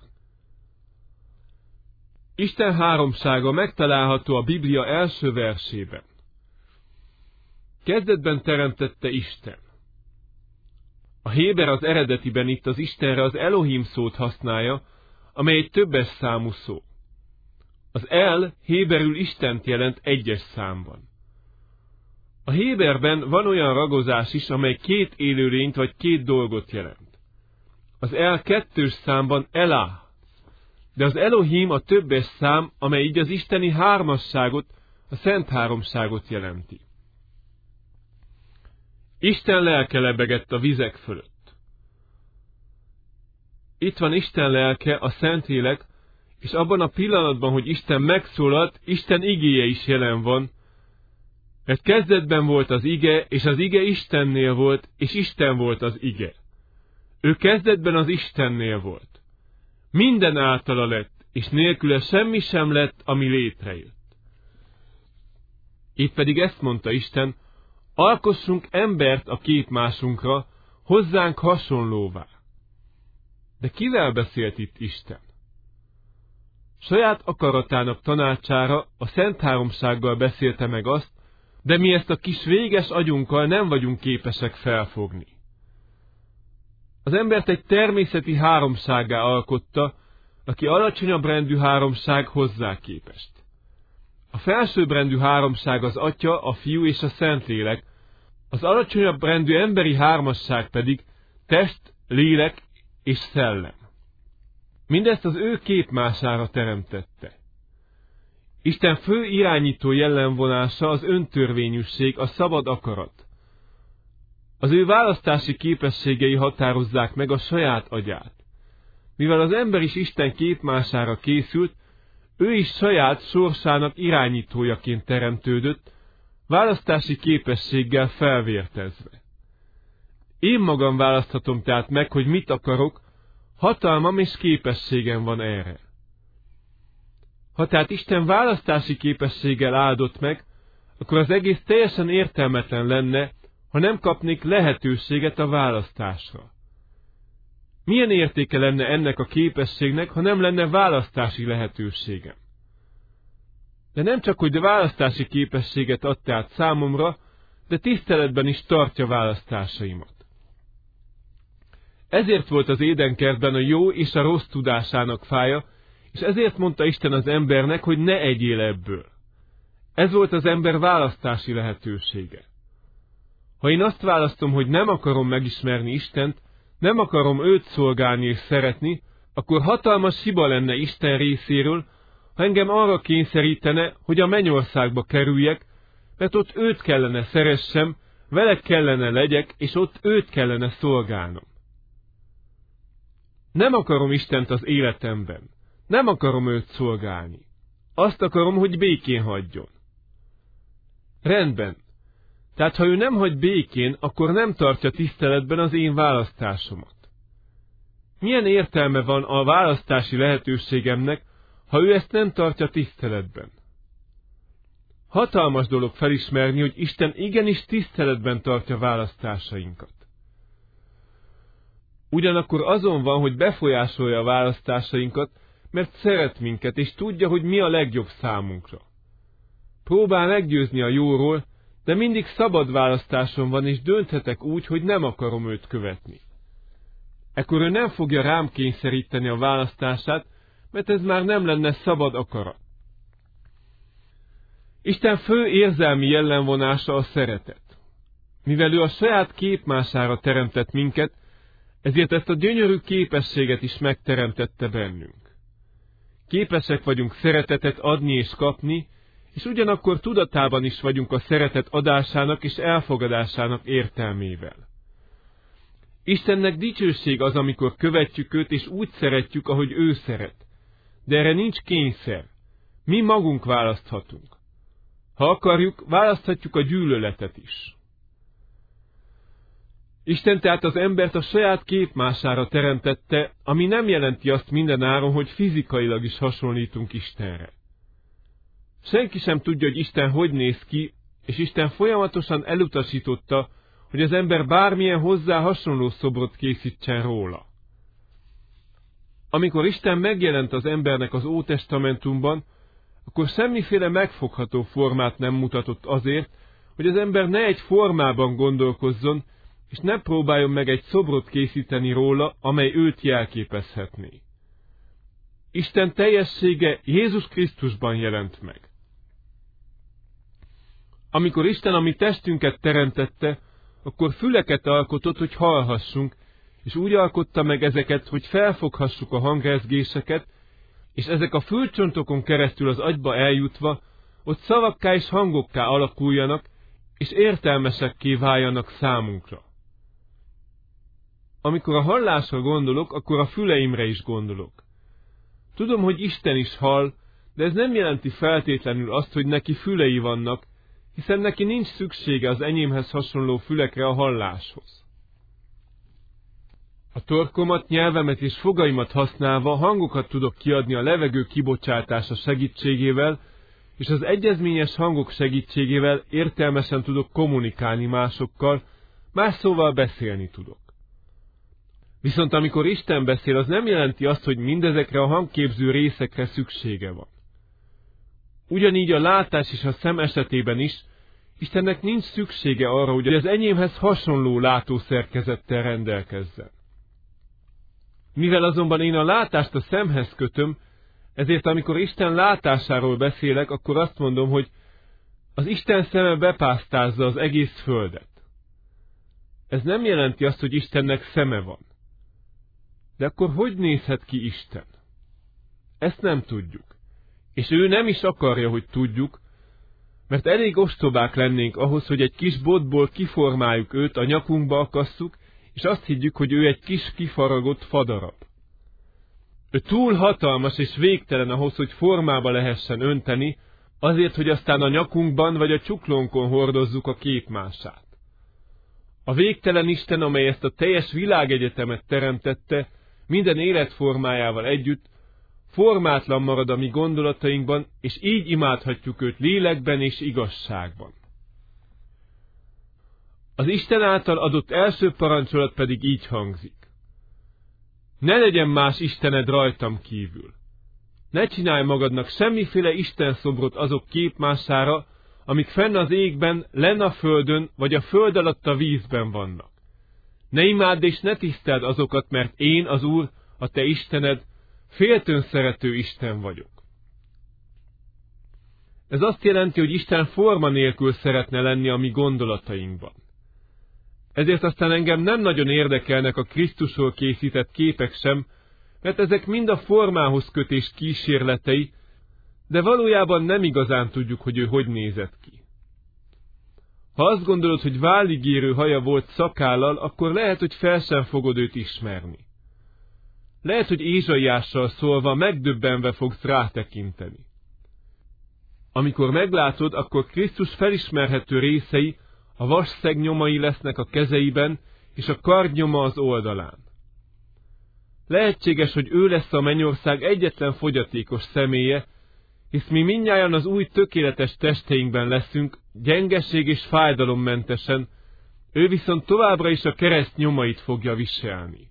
Isten háromsága megtalálható a Biblia első versében. Kezdetben teremtette Isten. A héber az eredetiben itt az Istenre az Elohim szót használja, amely egy többes számú szó. Az El héberül Istent jelent egyes számban. A héberben van olyan ragozás is, amely két élőlényt vagy két dolgot jelent. Az El kettős számban Elah, de az Elohim a többes szám, amely így az isteni hármasságot, a szent háromságot jelenti. Isten lelke lebegett a vizek fölött. Itt van Isten lelke, a Szentlélek, és abban a pillanatban, hogy Isten megszólalt, Isten igéje is jelen van, Mert kezdetben volt az ige, és az ige Istennél volt, és Isten volt az ige. Ő kezdetben az Istennél volt. Minden általa lett, és nélküle semmi sem lett, ami létrejött. Itt pedig ezt mondta Isten, alkossunk embert a képmásunkra, hozzánk hasonlóvá. De kivel beszélt itt Isten? Saját akaratának tanácsára a Szent Háromsággal beszélte meg azt, de mi ezt a kis véges agyunkkal nem vagyunk képesek felfogni. Az embert egy természeti háromsággá alkotta, aki alacsonyabb rendű háromság hozzá képest. A felsőbbrendű háromság az Atya, a Fiú és a Szentlélek, az alacsonyabb rendű emberi hármasság pedig test, lélek és szellem. Mindezt az ő képmására teremtette. Isten fő irányító jellemvonása az öntörvényűség, a szabad akarat. Az ő választási képességei határozzák meg a saját agyát. Mivel az ember is Isten képmására készült, ő is saját sorsának irányítójaként teremtődött, választási képességgel felvértezve. Én magam választhatom tehát meg, hogy mit akarok, hatalmam és képességem van erre. Ha tehát Isten választási képességgel áldott meg, akkor az egész teljesen értelmetlen lenne, ha nem kapnék lehetőséget a választásra. Milyen értéke lenne ennek a képességnek, ha nem lenne választási lehetőségem? De nem csak, hogy választási képességet adta át számomra, de tiszteletben is tartja választásaimat. Ezért volt az édenkertben a jó és a rossz tudásának fája, és ezért mondta Isten az embernek, hogy ne egyél ebből. Ez volt az ember választási lehetősége. Ha én azt választom, hogy nem akarom megismerni Istent, nem akarom őt szolgálni és szeretni, akkor hatalmas hiba lenne Isten részéről, ha engem arra kényszerítene, hogy a mennyországba kerüljek, mert ott őt kellene szeressem, vele kellene legyek, és ott őt kellene szolgálnom. Nem akarom Istent az életemben. Nem akarom őt szolgálni. Azt akarom, hogy békén hagyjon. Rendben. Tehát ha ő nem hagy békén, akkor nem tartja tiszteletben az én választásomat. Milyen értelme van a választási lehetőségemnek, ha ő ezt nem tartja tiszteletben? Hatalmas dolog felismerni, hogy Isten igenis tiszteletben tartja választásainkat. Ugyanakkor azon van, hogy befolyásolja a választásainkat, mert szeret minket, és tudja, hogy mi a legjobb számunkra. Próbál meggyőzni a jóról, de mindig szabad választásom van, és dönthetek úgy, hogy nem akarom őt követni. Ekkor ő nem fogja rám kényszeríteni a választását, mert ez már nem lenne szabad akarat. Isten fő érzelmi jellemvonása a szeretet. Mivel ő a saját képmására teremtett minket, ezért ezt a gyönyörű képességet is megteremtette bennünk. Képesek vagyunk szeretetet adni és kapni, és ugyanakkor tudatában is vagyunk a szeretet adásának és elfogadásának értelmével. Istennek dicsőség az, amikor követjük őt, és úgy szeretjük, ahogy ő szeret. De erre nincs kényszer. Mi magunk választhatunk. Ha akarjuk, választhatjuk a gyűlöletet is. Isten tehát az embert a saját képmására teremtette, ami nem jelenti azt mindenáron, hogy fizikailag is hasonlítunk Istenre. Senki sem tudja, hogy Isten hogy néz ki, és Isten folyamatosan elutasította, hogy az ember bármilyen hozzá hasonló szobrot készítsen róla. Amikor Isten megjelent az embernek az Ótestamentumban, akkor semmiféle megfogható formát nem mutatott azért, hogy az ember ne egy formában gondolkozzon, és ne próbáljon meg egy szobrot készíteni róla, amely őt jelképezhetné. Isten teljessége Jézus Krisztusban jelent meg. Amikor Isten a mi testünket teremtette, akkor füleket alkotott, hogy hallhassunk, és úgy alkotta meg ezeket, hogy felfoghassuk a hangrezgéseket, és ezek a fülcsontokon keresztül az agyba eljutva, ott szavakká és hangokká alakuljanak, és értelmesekké váljanak számunkra. Amikor a hallásra gondolok, akkor a füleimre is gondolok. Tudom, hogy Isten is hall, de ez nem jelenti feltétlenül azt, hogy neki fülei vannak, hiszen neki nincs szüksége az enyémhez hasonló fülekre a halláshoz. A torkomat, nyelvemet és fogaimat használva hangokat tudok kiadni a levegő kibocsátása segítségével, és az egyezményes hangok segítségével értelmesen tudok kommunikálni másokkal, más szóval beszélni tudok. Viszont amikor Isten beszél, az nem jelenti azt, hogy mindezekre a hangképző részekre szüksége van. Ugyanígy a látás és a szem esetében is, Istennek nincs szüksége arra, hogy az enyémhez hasonló látószerkezettel rendelkezzen. Mivel azonban én a látást a szemhez kötöm, ezért amikor Isten látásáról beszélek, akkor azt mondom, hogy az Isten szeme bepásztázza az egész földet. Ez nem jelenti azt, hogy Istennek szeme van. De akkor hogy nézhet ki Isten? Ezt nem tudjuk. És ő nem is akarja, hogy tudjuk, mert elég ostobák lennénk ahhoz, hogy egy kis botból kiformáljuk őt, a nyakunkba akasszuk, és azt higgyük, hogy ő egy kis kifaragott fadarab. Ő túl hatalmas és végtelen ahhoz, hogy formába lehessen önteni, azért, hogy aztán a nyakunkban vagy a csuklónkon hordozzuk a képmását. A végtelen Isten, amely ezt a teljes világegyetemet teremtette, minden életformájával együtt, formátlan marad a mi gondolatainkban, és így imádhatjuk őt lélekben és igazságban. Az Isten által adott első parancsolat pedig így hangzik. Ne legyen más istened rajtam kívül. Ne csinálj magadnak semmiféle istenszobrot azok képmására, amik fenn az égben, lenn a földön, vagy a föld alatt a vízben vannak. Ne imádd és ne tiszteld azokat, mert én, az Úr, a te Istened, féltőn szerető Isten vagyok. Ez azt jelenti, hogy Isten forma nélkül szeretne lenni a mi gondolatainkban. Ezért aztán engem nem nagyon érdekelnek a Krisztusról készített képek sem, mert ezek mind a formához kötés kísérletei, de valójában nem igazán tudjuk, hogy ő hogy nézett ki. Ha azt gondolod, hogy válligérő haja volt szakállal, akkor lehet, hogy fel sem fogod őt ismerni. Lehet, hogy Ézsaiással szólva megdöbbenve fogsz rátekinteni. Amikor meglátod, akkor Krisztus felismerhető részei, a vasszeg nyomai lesznek a kezeiben, és a kardnyoma az oldalán. Lehetséges, hogy ő lesz a mennyország egyetlen fogyatékos személye, hisz mi mindnyájan az új tökéletes testeinkben leszünk, gyengeség és fájdalommentesen, ő viszont továbbra is a kereszt nyomait fogja viselni.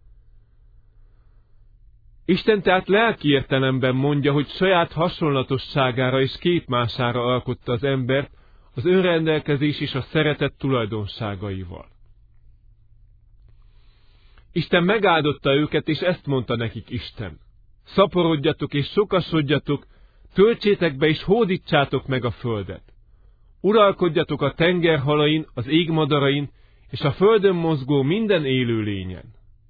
Isten tehát lelki értelemben mondja, hogy saját hasonlatosságára és képmására alkotta az embert, az önrendelkezés és a szeretet tulajdonságaival. Isten megáldotta őket, és ezt mondta nekik Isten. Szaporodjatok és sokasodjatok, töltsétek be és hódítsátok meg a földet. Uralkodjatok a tengerhalain, az égmadarain, és a földön mozgó minden élőlényen.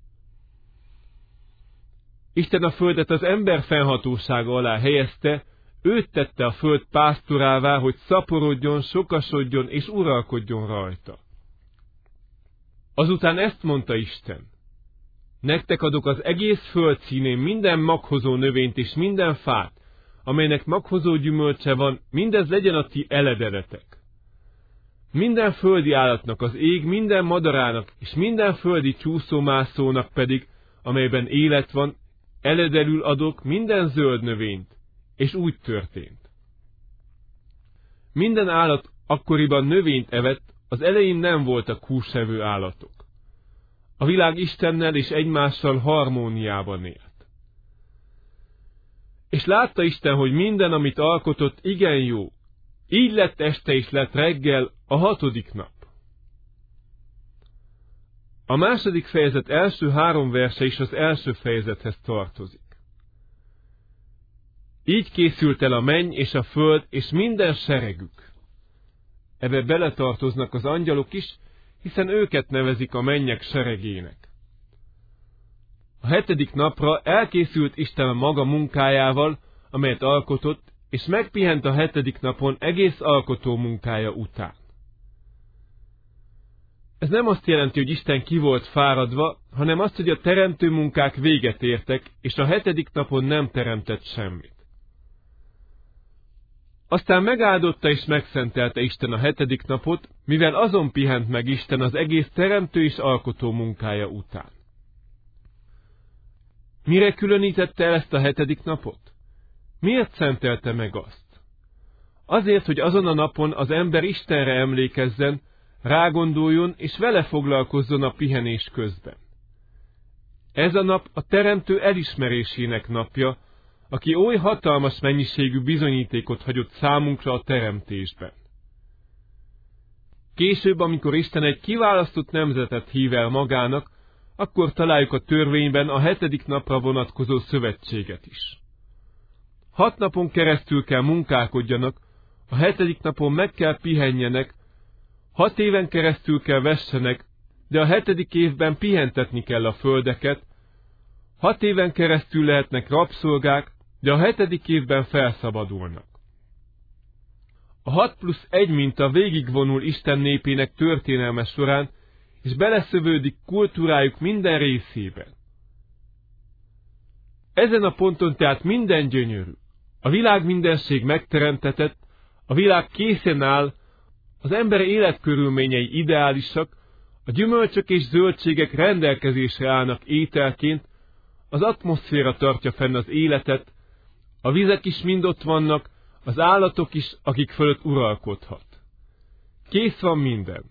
Isten a földet az ember fennhatósága alá helyezte, őt tette a föld pásztorává, hogy szaporodjon, sokasodjon és uralkodjon rajta. Azután ezt mondta Isten. Nektek adok az egész föld színén minden maghozó növényt és minden fát, amelynek maghozó gyümölcse van, mindez legyen a ti eledeletek. Minden földi állatnak az ég, minden madarának és minden földi csúszómászónak pedig, amelyben élet van, eledelül adok minden zöld növényt, és úgy történt. Minden állat akkoriban növényt evett, az elején nem voltak húsevő állatok. A világ Istennel és egymással harmóniában élt. És látta Isten, hogy minden, amit alkotott, igen jó. Így lett este és lett reggel, a 6. nap. A második fejezet első 3 verse is az első fejezethez tartozik. Így készült el a menny és a föld és minden seregük. Ebbe beletartoznak az angyalok is, hiszen őket nevezik a mennyek seregének. A 7. napra elkészült Isten a maga munkájával, amelyet alkotott, és megpihent a 7. napon egész alkotó munkája után. Ez nem azt jelenti, hogy Isten ki volt fáradva, hanem azt, hogy a teremtő munkák véget értek, és a 7. napon nem teremtett semmit. Aztán megáldotta és megszentelte Isten a 7. napot, mivel azon pihent meg Isten az egész teremtő és alkotó munkája után. Mire különítette el ezt a 7. napot? Miért szentelte meg azt? Azért, hogy azon a napon az ember Istenre emlékezzen, rágondoljon és vele foglalkozzon a pihenés közben. Ez a nap a teremtő elismerésének napja, aki oly hatalmas mennyiségű bizonyítékot hagyott számunkra a teremtésben. Később, amikor Isten egy kiválasztott nemzetet hív el magának, akkor találjuk a törvényben a 7. napra vonatkozó szövetséget is. 6 napon keresztül kell munkálkodjanak, a 7. napon meg kell pihenjenek, 6 éven keresztül kell vessenek, de a 7. évben pihentetni kell a földeket, 6 éven keresztül lehetnek rabszolgák, de a 7. évben felszabadulnak. A 6+1 minta végigvonul Isten népének történelme során, és beleszövődik kultúrájuk minden részében. Ezen a ponton tehát minden gyönyörű. A világ mindenség megteremtetett, a világ készen áll, az ember életkörülményei ideálisak, a gyümölcsök és zöldségek rendelkezésre állnak ételként, az atmoszféra tartja fenn az életet, a vizek is mind ott vannak, az állatok is, akik fölött uralkodhat. Kész van minden.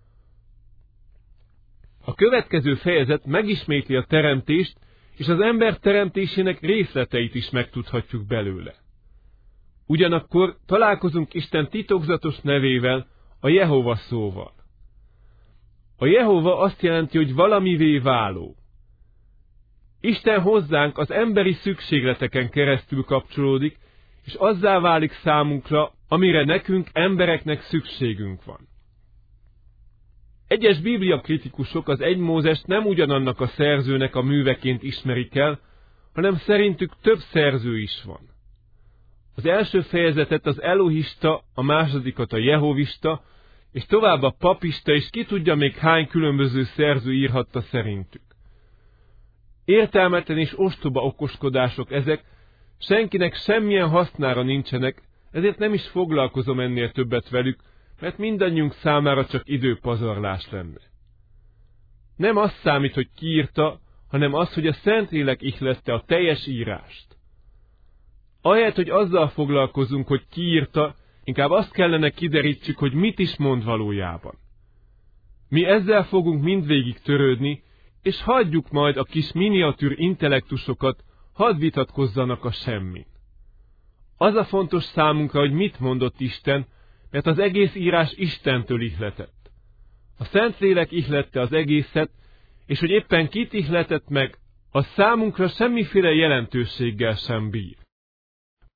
A következő fejezet megismétli a teremtést, és az ember teremtésének részleteit is megtudhatjuk belőle. Ugyanakkor találkozunk Isten titokzatos nevével, a Jehova szóval. A Jehova azt jelenti, hogy valamivé váló. Isten hozzánk az emberi szükségleteken keresztül kapcsolódik, és azzá válik számunkra, amire nekünk, embereknek szükségünk van. Egyes bibliakritikusok az 1 Mózest nem ugyanannak a szerzőnek a műveként ismerik el, hanem szerintük több szerző is van. Az első fejezetet az elohista, a másodikat a jehovista, és tovább a papista, és ki tudja még hány különböző szerző írhatta szerintük. Értelmetlen és ostoba okoskodások ezek, senkinek semmilyen hasznára nincsenek, ezért nem is foglalkozom ennél többet velük, mert mindannyiunk számára csak időpazarlás lenne. Nem az számít, hogy ki írta, hanem az, hogy a Szentlélek ihlette a teljes írást. Ahelyett, hogy azzal foglalkozunk, hogy ki írta, inkább azt kellene kiderítsük, hogy mit is mond valójában. Mi ezzel fogunk mindvégig törődni, és hagyjuk majd a kis miniatűr intellektusokat, hadd vitatkozzanak a semmin. Az a fontos számunkra, hogy mit mondott Isten, mert az egész írás Istentől ihletett. A Szentlélek ihlette az egészet, és hogy éppen kit ihletett meg, az számunkra semmiféle jelentőséggel sem bír.